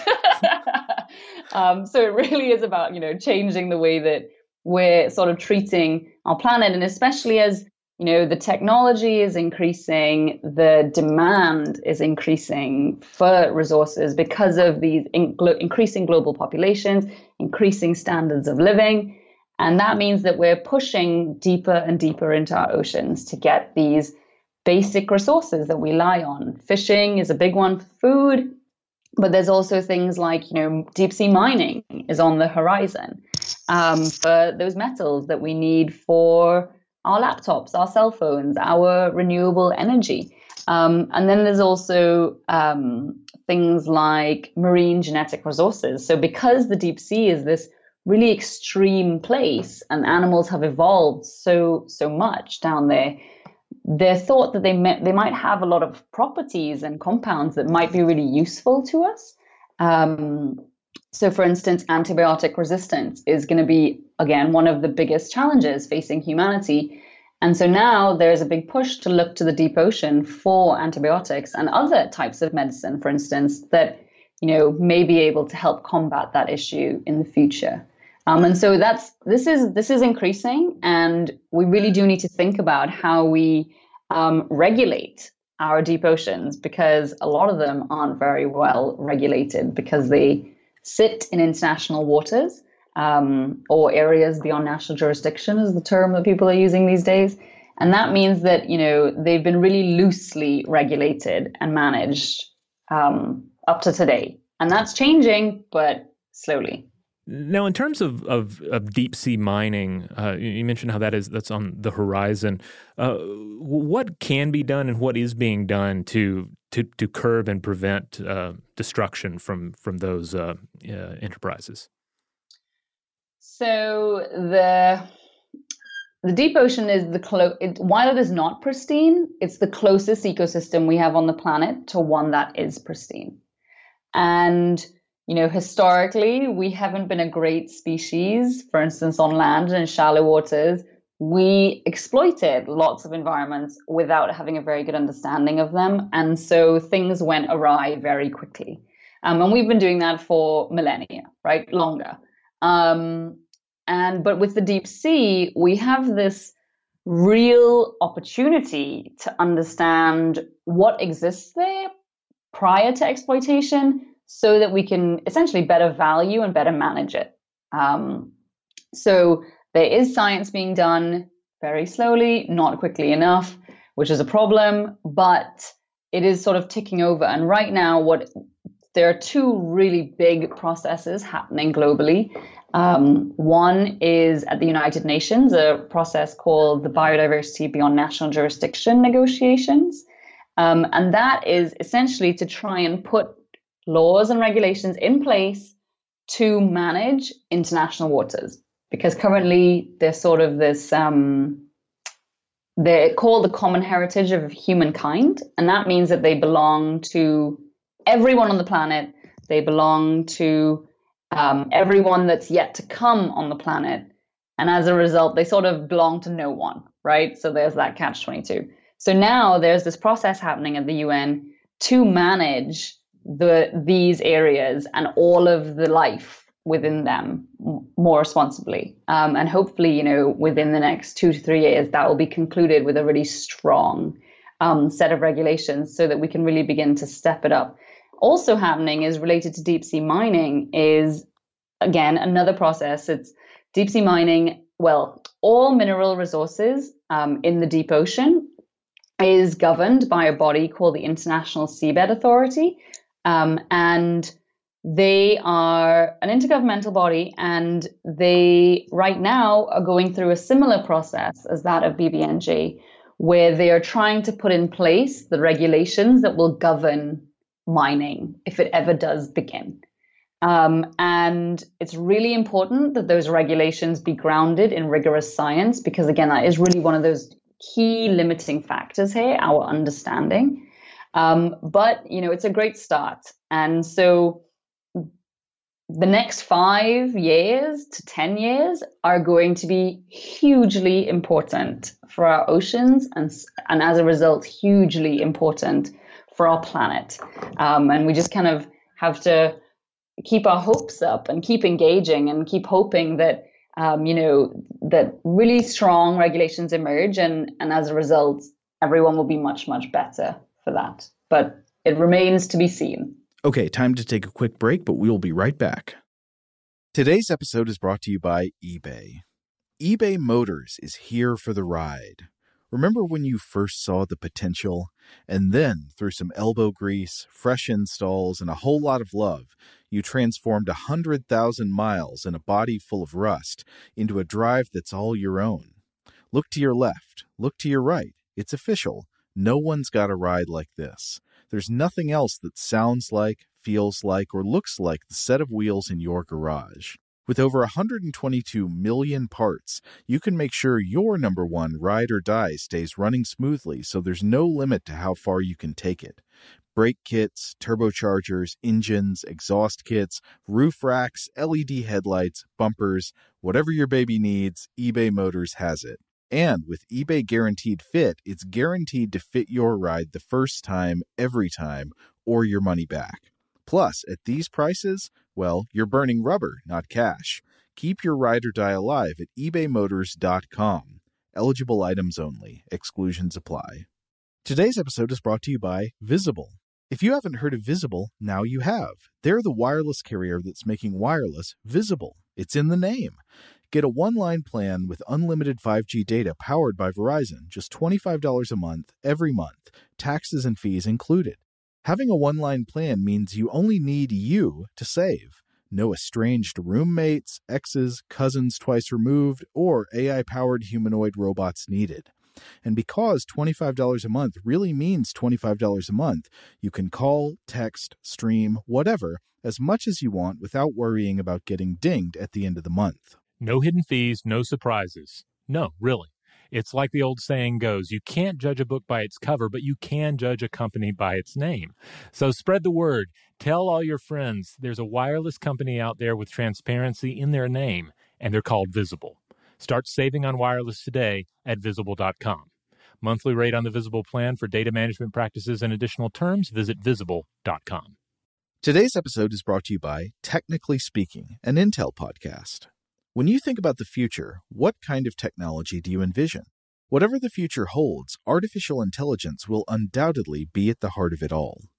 um, so it really is about, you know, changing the way that we're sort of treating our planet, and especially as, you know, the technology is increasing, the demand is increasing for resources because of these in- increasing global populations, increasing standards of living. And that means that we're pushing deeper and deeper into our oceans to get these basic resources that we rely on. Fishing is a big one for food, but there's also things like, you know, deep sea mining is on the horizon um, for those metals that we need for our laptops, our cell phones, our renewable energy. Um, and then there's also um, things like marine genetic resources. So because the deep sea is this really extreme place and animals have evolved so, so much down there, they're thought that they, may, they might have a lot of properties and compounds that might be really useful to us. Um, so for instance, antibiotic resistance is going to be, again, one of the biggest challenges facing humanity. And so now there's a big push to look to the deep ocean for antibiotics and other types of medicine, for instance, that, you know, may be able to help combat that issue in the future. Um, and so that's this is this is increasing, and we really do need to think about how we um, regulate our deep oceans, because a lot of them aren't very well regulated because they sit in international waters um, or areas beyond national jurisdiction is the term that people are using these days. And that means that, you know, they've been really loosely regulated and managed um, up to today. And that's changing, but slowly. Now, in terms of, of, of deep sea mining, uh, you mentioned how that is that's on the horizon. Uh, what can be done and what is being done to to, to curb and prevent uh, destruction from from those uh, uh, enterprises? So the the deep ocean is the clo- it, while it is not pristine, it's the closest ecosystem we have on the planet to one that is pristine, and you know, historically, we haven't been a great species. For instance, on land and in shallow waters, we exploited lots of environments without having a very good understanding of them. And so things went awry very quickly. Um, and we've been doing that for millennia, right? Longer. Um, and but with the deep sea, we have this real opportunity to understand what exists there prior to exploitation, so that we can essentially better value and better manage it. Um, so there is science being done very slowly, not quickly enough, which is a problem, but it is sort of ticking over. And right now, what there are two really big processes happening globally. Um, one is at the United Nations, a process called the Biodiversity Beyond National Jurisdiction negotiations. Um, and that is essentially to try and put laws and regulations in place to manage international waters. Because currently there's sort of this, um, they're called the common heritage of humankind. And that means that they belong to everyone on the planet. They belong to um, everyone that's yet to come on the planet. And as a result, they sort of belong to no one, right? So there's that catch twenty-two. So now there's this process happening at the U N to manage the these areas and all of the life within them more responsibly. Um, and hopefully, you know, within the next two to three years, that will be concluded with a really strong um, set of regulations so that we can really begin to step it up. Also happening is related to deep sea mining is, again, another process. It's deep sea mining. Well, all mineral resources um, in the deep ocean is governed by a body called the International Seabed Authority. Um, and they are an intergovernmental body, and they right now are going through a similar process as that of B B N J, where they are trying to put in place the regulations that will govern mining if it ever does begin. Um, and it's really important that those regulations be grounded in rigorous science, because again, that is really one of those key limiting factors here, our understanding. Um, but, you know, it's a great start. And so the next five years to ten years are going to be hugely important for our oceans and, and as a result, hugely important for our planet. Um, and we just kind of have to keep our hopes up and keep engaging and keep hoping that, um, you know, that really strong regulations emerge. And, and as a result, everyone will be much, much better for that. But it remains to be seen. Okay, time to take a quick break, but we will be right back. Today's episode is brought to you by eBay. eBay Motors is here for the ride. Remember when you first saw the potential? And then, through some elbow grease, fresh installs, and a whole lot of love, you transformed one hundred thousand miles and a body full of rust into a drive that's all your own. Look to your left. Look to your right. It's official. No one's got a ride like this. There's nothing else that sounds like, feels like, or looks like the set of wheels in your garage. With over one hundred twenty-two million parts, you can make sure your number one ride or die stays running smoothly, so there's no limit to how far you can take it. Brake kits, turbochargers, engines, exhaust kits, roof racks, L E D headlights, bumpers, whatever your baby needs, eBay Motors has it. And with eBay Guaranteed Fit, it's guaranteed to fit your ride the first time, every time, or your money back. Plus, at these prices, well, you're burning rubber, not cash. Keep your ride or die alive at ebay motors dot com. Eligible items only. Exclusions apply. Today's episode is brought to you by Visible. If you haven't heard of Visible, now you have. They're the wireless carrier that's making wireless visible. It's in the name. Get a one-line plan with unlimited five G data powered by Verizon, just twenty-five dollars a month, every month, taxes and fees included. Having a one-line plan means you only need you to save. No estranged roommates, exes, cousins twice removed, or A I-powered humanoid robots needed. And because twenty-five dollars a month really means twenty-five dollars a month, you can call, text, stream, whatever, as much as you want without worrying about getting dinged at the end of the month. No hidden fees, no surprises. No, really. It's like the old saying goes, you can't judge a book by its cover, but you can judge a company by its name. So spread the word. Tell all your friends there's a wireless company out there with transparency in their name, and they're called Visible. Start saving on wireless today at visible dot com. Monthly rate on the Visible plan for data management practices and additional terms, visit visible dot com. Today's episode is brought to you by Technically Speaking, an Intel podcast. When you think about the future, what kind of technology do you envision? Whatever the future holds, artificial intelligence will undoubtedly be at the heart of it all.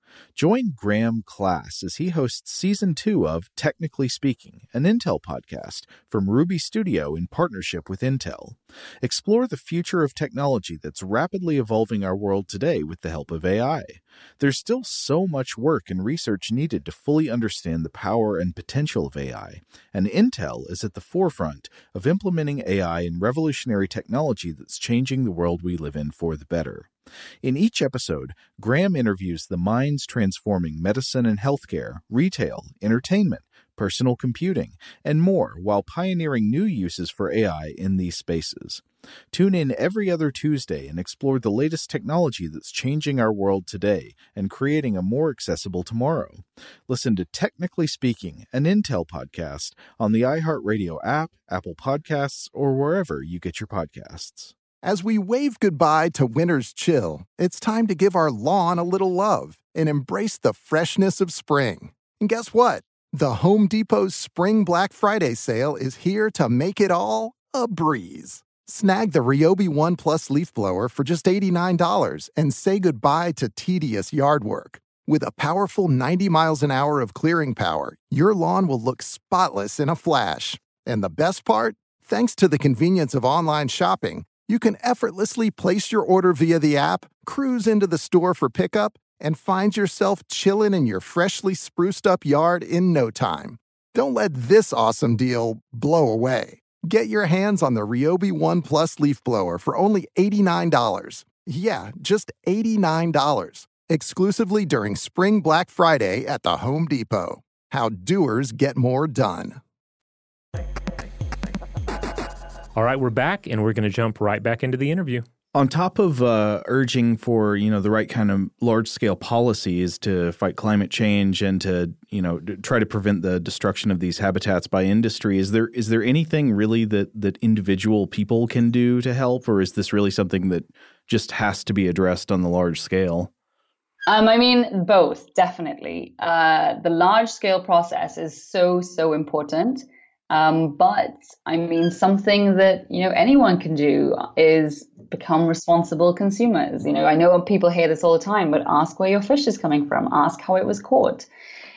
Join Graham Class as he hosts Season two of Technically Speaking, an Intel podcast from Ruby Studio in partnership with Intel. Explore the future of technology that's rapidly evolving our world today with the help of A I. There's still so much work and research needed to fully understand the power and potential of A I, and Intel is at the forefront of implementing A I in revolutionary technology that's changing the world we live in for the better. In each episode, Graham interviews the minds transforming medicine and healthcare, retail, entertainment, personal computing, and more while pioneering new uses for A I in these spaces. Tune in every other Tuesday and explore the latest technology that's changing our world today and creating a more accessible tomorrow. Listen to Technically Speaking, an Intel podcast on the iHeartRadio app, Apple Podcasts, or wherever you get your podcasts. As we wave goodbye to winter's chill, it's time to give our lawn a little love and embrace the freshness of spring. And guess what? The Home Depot's Spring Black Friday sale is here to make it all a breeze. Snag the Ryobi One Plus leaf blower for just eighty-nine dollars and say goodbye to tedious yard work. With a powerful ninety miles an hour of clearing power, your lawn will look spotless in a flash. And the best part? Thanks to the convenience of online shopping, you can effortlessly place your order via the app, cruise into the store for pickup, and find yourself chilling in your freshly spruced up yard in no time. Don't let this awesome deal blow away. Get your hands on the Ryobi One Plus leaf blower for only eighty-nine dollars. Yeah, just eighty-nine dollars. Exclusively during Spring Black Friday at the Home Depot. How doers get more done. All right, we're back, and we're going to jump right back into the interview. On top of uh, urging for, you know, the right kind of large-scale policies to fight climate change and to, you know, try to prevent the destruction of these habitats by industry, is there is there anything really that that individual people can do to help, or is this really something that just has to be addressed on the large scale? Um, I mean, both, definitely. Uh, the large-scale process is so, so important. Um, but I mean, something that, you know, anyone can do is become responsible consumers. You know, I know people hear this all the time, but ask where your fish is coming from. Ask how it was caught.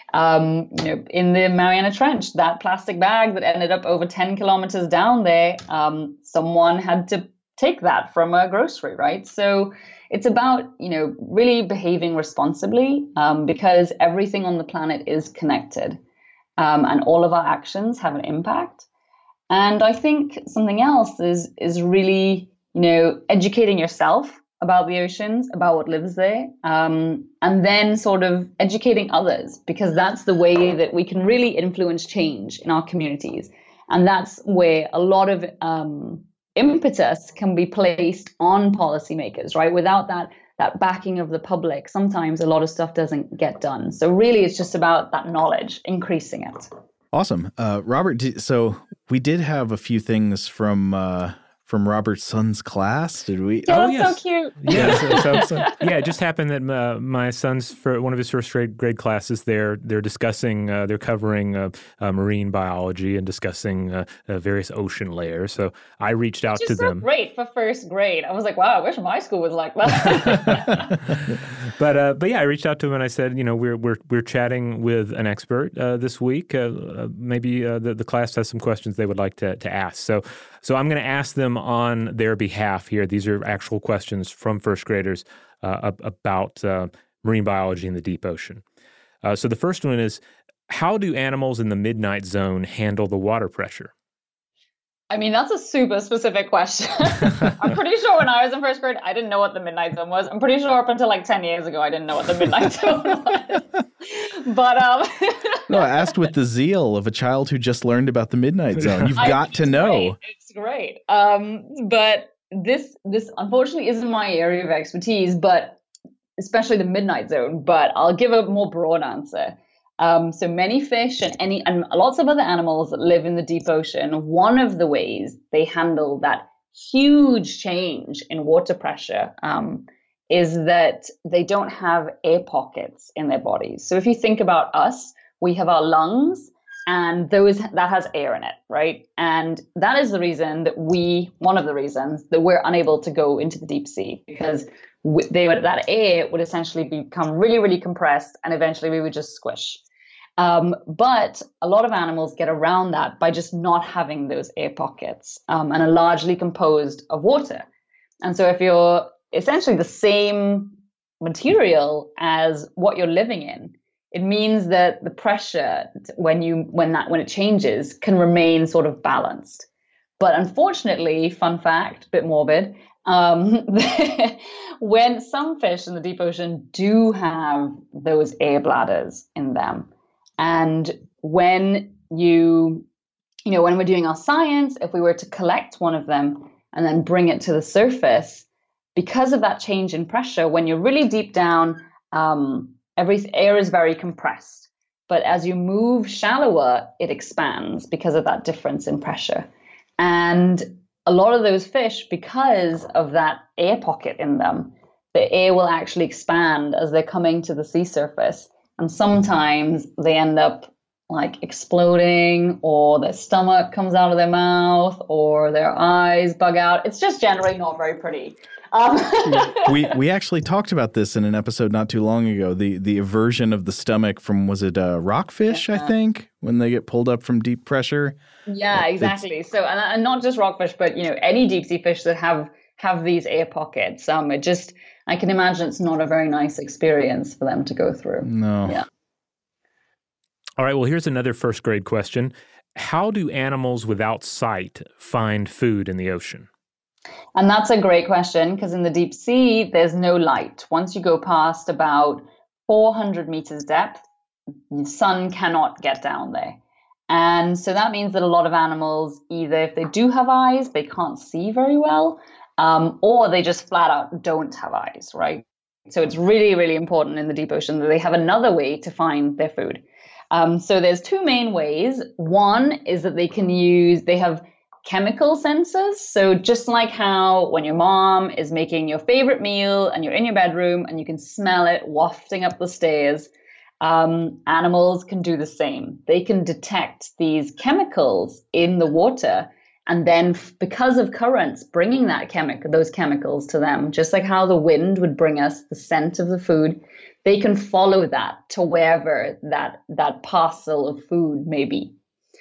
Um, you know, in the Mariana Trench, that plastic bag that ended up over ten kilometers down there, um, someone had to take that from a grocery, right? So it's about, you know, really behaving responsibly, um, because everything on the planet is connected. Um, and all of our actions have an impact. And I think something else is is really, you know, educating yourself about the oceans, about what lives there, um, and then sort of educating others, because that's the way that we can really influence change in our communities. And that's where a lot of um, impetus can be placed on policymakers, right? Without that that backing of the public, sometimes a lot of stuff doesn't get done. So really, it's just about that knowledge, increasing it. Awesome. Uh, Robert, so we did have a few things from uh, from Robert's son's class. Did we? Yeah, oh, that's yes. so cute. Yeah, so, so, so, yeah, it just happened that uh, my son's, for one of his first grade, grade classes, they're they're discussing, uh, they're covering uh, uh, marine biology and discussing uh, uh, various ocean layers. So I reached out Which to is so them. Great for first grade. I was like, wow, I wish my school was like that. but uh, but yeah, I reached out to him and I said, you know, we're we're we're chatting with an expert uh, this week. Uh, uh, maybe uh, the the class has some questions they would like to to ask. So. So I'm going to ask them on their behalf here. These are actual questions from first graders uh, about uh, marine biology in the deep ocean. Uh, so the first one is, how do animals in the midnight zone handle the water pressure? I mean, that's a super specific question. I'm pretty sure when I was in first grade, I didn't know what the midnight zone was. I'm pretty sure up until like ten years ago, I didn't know what the midnight zone was. But um, no, I asked with the zeal of a child who just learned about the midnight zone. You've got I, to know. Great. It's great. Um, but this this unfortunately isn't my area of expertise, but especially the midnight zone. But I'll give a more broad answer. Um, so many fish and any and lots of other animals that live in the deep ocean, one of the ways they handle that huge change in water pressure um, is that they don't have air pockets in their bodies. So if you think about us, we have our lungs, and those that has air in it, right? And that is the reason that we, one of the reasons that we're unable to go into the deep sea, because they would, that air would essentially become really, really compressed, and eventually we would just squish. Um, but a lot of animals get around that by just not having those air pockets, um, and are largely composed of water. And so if you're essentially the same material as what you're living in, it means that the pressure when you when that when it changes can remain sort of balanced. But unfortunately, fun fact, a bit morbid, um, when some fish in the deep ocean do have those air bladders in them, and when you, you know, when we're doing our science, if we were to collect one of them and then bring it to the surface, because of that change in pressure, when you're really deep down, um, every air is very compressed. But as you move shallower, it expands because of that difference in pressure. And a lot of those fish, because of that air pocket in them, the air will actually expand as they're coming to the sea surface. And sometimes they end up like exploding, or their stomach comes out of their mouth, or their eyes bug out. It's just generally not very pretty. Um. we we actually talked about this in an episode not too long ago. The the aversion of the stomach from, was it uh, rockfish? Yeah. I think, when they get pulled up from deep pressure. Yeah, exactly. It's, so and, and not just rockfish, but you know any deep sea fish that have have these air pockets. Um, it just I can imagine it's not a very nice experience for them to go through. No. Yeah. All right. Well, here's another first grade question: how do animals without sight find food in the ocean? And that's a great question, because in the deep sea, there's no light. Once you go past about four hundred meters depth, the sun cannot get down there. And so that means that a lot of animals, either if they do have eyes, they can't see very well, um, or they just flat out don't have eyes, right? So it's really, really important in the deep ocean that they have another way to find their food. Um, so there's two main ways. One is that they can use, they have chemical sensors. So just like how when your mom is making your favorite meal and you're in your bedroom and you can smell it wafting up the stairs, um, animals can do the same. They can detect these chemicals in the water, and then f- because of currents bringing that chemical, those chemicals to them, just like how the wind would bring us the scent of the food, they can follow that to wherever that that parcel of food may be.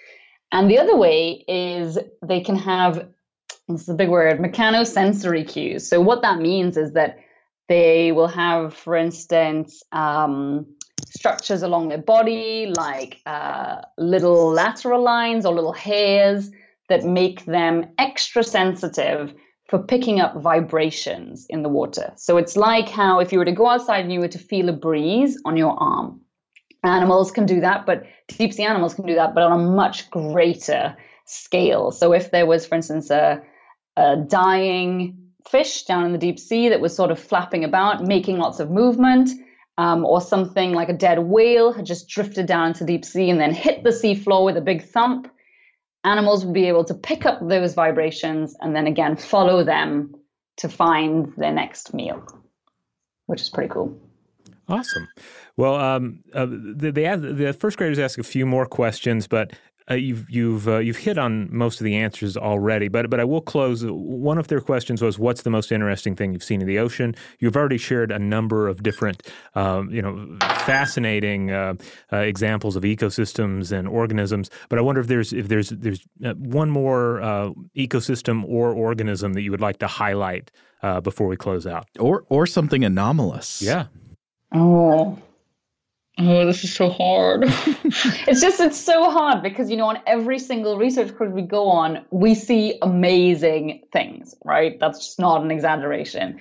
And the other way is they can have, this is a big word, mechanosensory cues. So what that means is that they will have, for instance, um, structures along their body, like uh, little lateral lines or little hairs that make them extra sensitive for picking up vibrations in the water. So it's like how if you were to go outside and you were to feel a breeze on your arm. Animals can do that, but deep sea animals can do that, but on a much greater scale. So if there was, for instance, a, a dying fish down in the deep sea that was sort of flapping about, making lots of movement, um, or something like a dead whale had just drifted down into deep sea and then hit the sea floor with a big thump, animals would be able to pick up those vibrations and then again follow them to find their next meal, which is pretty cool. Awesome. Well, um, uh, they, they have, the first graders ask a few more questions, but uh, you've you've uh, you've hit on most of the answers already. But but I will close. One of their questions was, "What's the most interesting thing you've seen in the ocean?" You've already shared a number of different, um, you know, fascinating uh, uh, examples of ecosystems and organisms. But I wonder if there's if there's there's uh, one more uh, ecosystem or organism that you would like to highlight uh, before we close out, or or something anomalous. Yeah. Oh, oh, this is so hard. It's just, it's so hard because, you know, on every single research cruise we go on, we see amazing things, right? That's just not an exaggeration.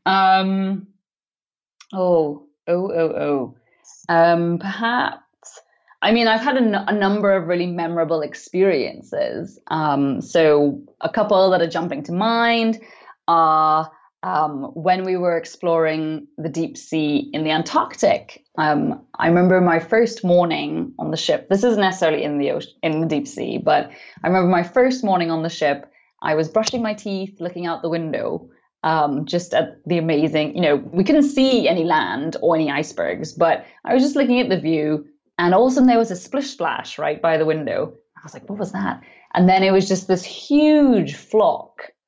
Um, oh, oh, oh, oh. Um, perhaps, I mean, I've had a, n- a number of really memorable experiences. Um, so a couple that are jumping to mind are Um, when we were exploring the deep sea in the Antarctic. um, I remember my first morning on the ship. This isn't necessarily in the ocean, in the deep sea, but I remember my first morning on the ship. I was brushing my teeth, looking out the window, um, just at the amazing, you know, we couldn't see any land or any icebergs, but I was just looking at the view, and all of a sudden there was a splish splash right by the window. I was like, what was that? And then it was just this huge flock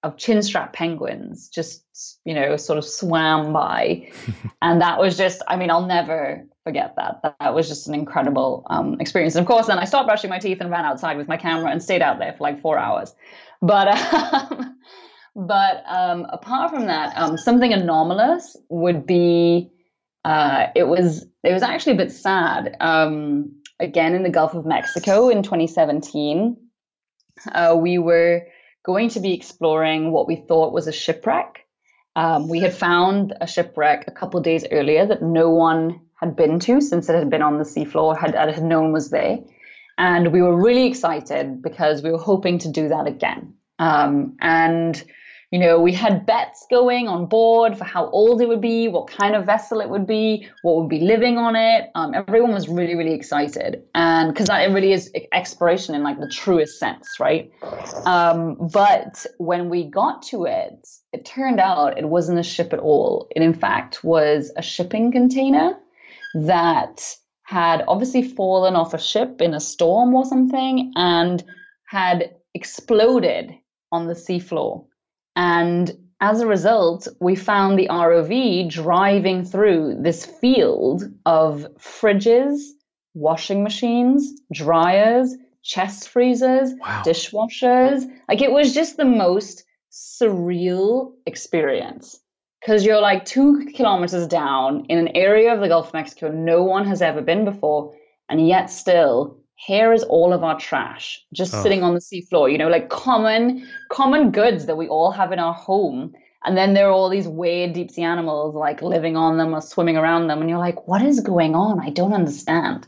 of chinstrap penguins just, you know, sort of swam by. And that was just, I mean, I'll never forget that. That was just an incredible um, experience. And of course, then I stopped brushing my teeth and ran outside with my camera and stayed out there for like four hours. But um, but um, apart from that, um, something anomalous would be, uh, it was it was actually a bit sad. Um, again, in the Gulf of Mexico in twenty seventeen, uh, we were going to be exploring what we thought was a shipwreck. Um, we had found a shipwreck a couple of days earlier that no one had been to since it had been on the seafloor, had, had known was there. And we were really excited because we were hoping to do that again. Um, and, you know, we had bets going on board for how old it would be, what kind of vessel it would be, what would be living on it. Um, everyone was really, really excited. And because that it really is exploration in like the truest sense, right? Um, but when we got to it, it turned out it wasn't a ship at all. It, in fact, was a shipping container that had obviously fallen off a ship in a storm or something and had exploded on the seafloor. And as a result, we found the R O V driving through this field of fridges, washing machines, dryers, chest freezers, wow. dishwashers. Like it was just the most surreal experience. Because you're like two kilometers down in an area of the Gulf of Mexico no one has ever been before. And yet still, here is all of our trash just oh. sitting on the seafloor, you know, like common common goods that we all have in our home. And then there are all these weird deep sea animals like living on them or swimming around them. And you're like, what is going on? I don't understand.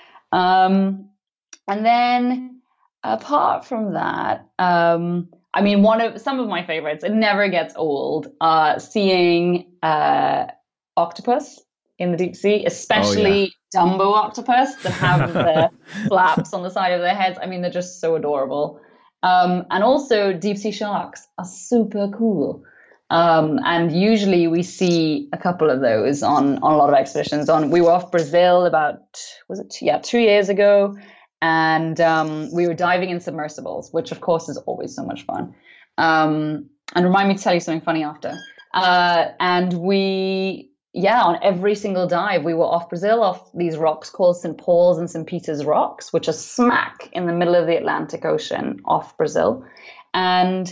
Um, and then apart from that, um, I mean, one of some of my favorites, it never gets old, uh, seeing uh, octopus in the deep sea, especially oh, yeah. Dumbo octopus that have the flaps on the side of their heads. I mean, they're just so adorable. Um, and also deep sea sharks are super cool. Um, and usually we see a couple of those on, on a lot of expeditions. On we were off Brazil about, was it, two, yeah, two years ago. And um, we were diving in submersibles, which of course is always so much fun. Um, and remind me to tell you something funny after. Uh, and we, yeah, on every single dive, we were off Brazil, off these rocks called Saint Paul's and Saint Peter's rocks, which are smack in the middle of the Atlantic Ocean off Brazil. And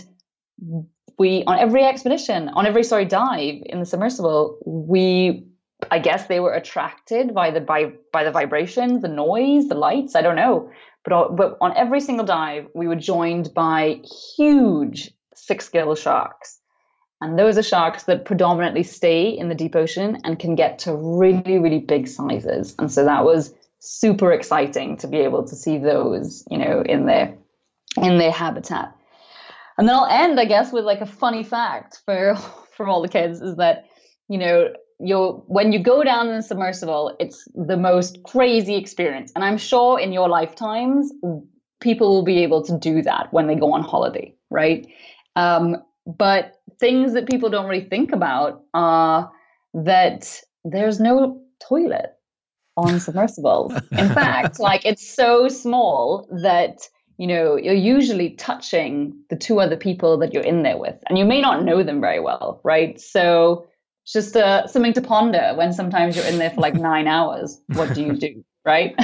we, on every expedition, on every, sorry, dive in the submersible, we... I guess they were attracted by the by by the vibrations, the noise, the lights. I don't know, but but on every single dive, we were joined by huge six-gill sharks, and those are sharks that predominantly stay in the deep ocean and can get to really really big sizes. And so that was super exciting to be able to see those, you know, in their in their habitat. And then I'll end, I guess, with like a funny fact for for all the kids is that, you know, you'll when you go down in a submersible, it's the most crazy experience. And I'm sure in your lifetimes, people will be able to do that when they go on holiday, right? Um, but things that people don't really think about are that there's no toilet on submersibles. In fact, like it's so small that, you know, you're usually touching the two other people that you're in there with, and you may not know them very well, right? So it's just uh, something to ponder when sometimes you're in there for like nine hours. What do you do, right?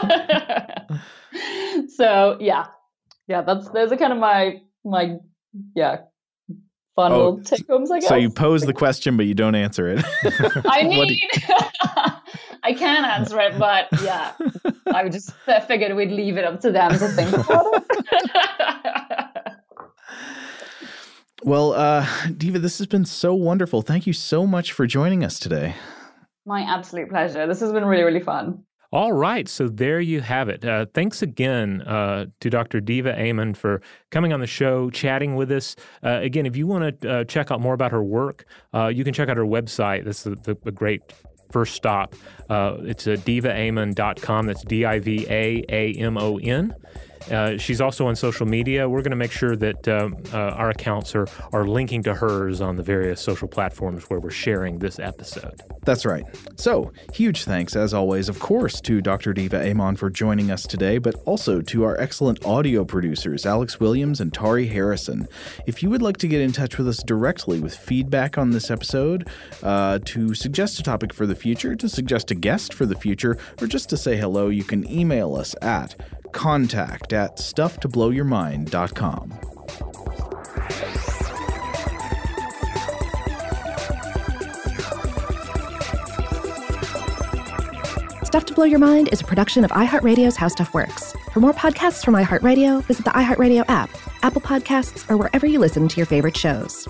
So yeah, yeah, that's those are kind of my my yeah fun oh, little take homes, I guess. So you pose the question, but you don't answer it. I mean, you... I can answer it, but yeah, I would just I figured we'd leave it up to them to think about it. Well, uh, Diva, this has been so wonderful. Thank you so much for joining us today. My absolute pleasure. This has been really, really fun. All right. So there you have it. Uh, thanks again uh, to Doctor Diva Amon for coming on the show, chatting with us. Uh, again, if you want to uh, check out more about her work, uh, you can check out her website. This is a, a great first stop. Uh, it's uh, diva amon dot com. That's D I V A A M O N. Uh, she's also on social media. We're going to make sure that um, uh, our accounts are, are linking to hers on the various social platforms where we're sharing this episode. That's right. So, huge thanks, as always, of course, to Doctor Diva Amon for joining us today, but also to our excellent audio producers, Alex Williams and Tari Harrison. If you would like to get in touch with us directly with feedback on this episode, uh, to suggest a topic for the future, to suggest a guest for the future, or just to say hello, you can email us at contact at stuff to blow your mind dot com. Stuff to Blow Your Mind is a production of iHeartRadio's How Stuff Works. For more podcasts from iHeartRadio, visit the iHeartRadio app, Apple Podcasts, or wherever you listen to your favorite shows.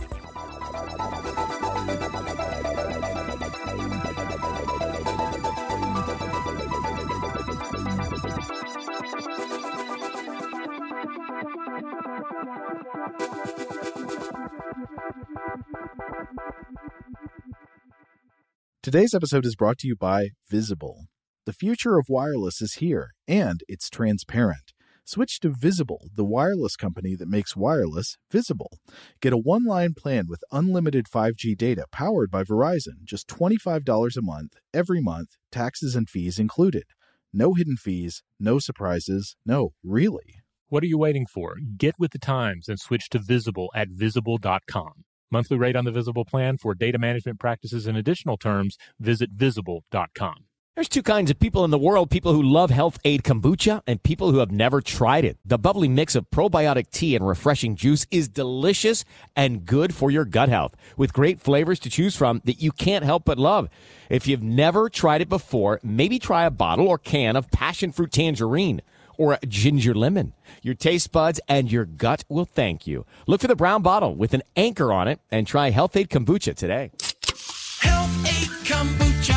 Today's episode is brought to you by Visible. The future of wireless is here, and it's transparent. Switch to Visible, the wireless company that makes wireless visible. Get a one-line plan with unlimited five G data powered by Verizon, just twenty-five dollars a month, every month, taxes and fees included. No hidden fees, no surprises, no, really. What are you waiting for? Get with the times and switch to Visible at visible dot com. Monthly rate on the Visible plan for data management practices and additional terms, visit visible dot com. There's two kinds of people in the world, people who love Health Aid Kombucha and people who have never tried it. The bubbly mix of probiotic tea and refreshing juice is delicious and good for your gut health, with great flavors to choose from that you can't help but love. If you've never tried it before, maybe try a bottle or can of passion fruit tangerine or ginger lemon. Your taste buds and your gut will thank you. Look for the brown bottle with an anchor on it and try Health Aid Kombucha today. Health Aid Kombucha.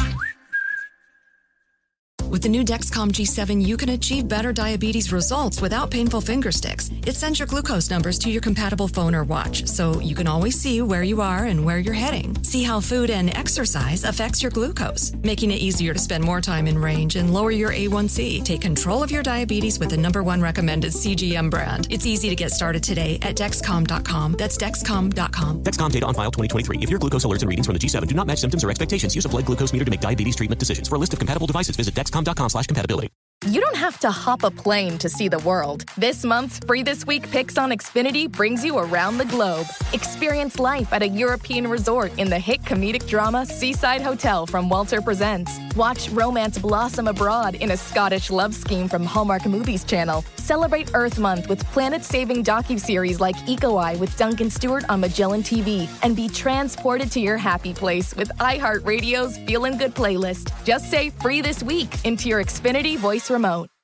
With the new Dexcom G seven, you can achieve better diabetes results without painful finger sticks. It sends your glucose numbers to your compatible phone or watch, so you can always see where you are and where you're heading. See how food and exercise affects your glucose, making it easier to spend more time in range and lower your A one C. Take control of your diabetes with the number one recommended C G M brand. It's easy to get started today at Dexcom dot com. That's Dexcom dot com. Dexcom data on file twenty twenty-three. If your glucose alerts and readings from the G seven do not match symptoms or expectations, use a blood glucose meter to make diabetes treatment decisions. For a list of compatible devices, visit Dexcom dot com slash compatibility. You don't have to hop a plane to see the world. This month's Free This Week Picks on Xfinity brings you around the globe. Experience life at a European resort in the hit comedic drama Seaside Hotel from Walter Presents. Watch romance blossom abroad in a Scottish love scheme from Hallmark Movies Channel. Celebrate Earth Month with planet-saving docuseries like Eco Eye with Duncan Stewart on Magellan T V. And be transported to your happy place with iHeartRadio's Feelin' Good playlist. Just say Free This Week into your Xfinity voice remote.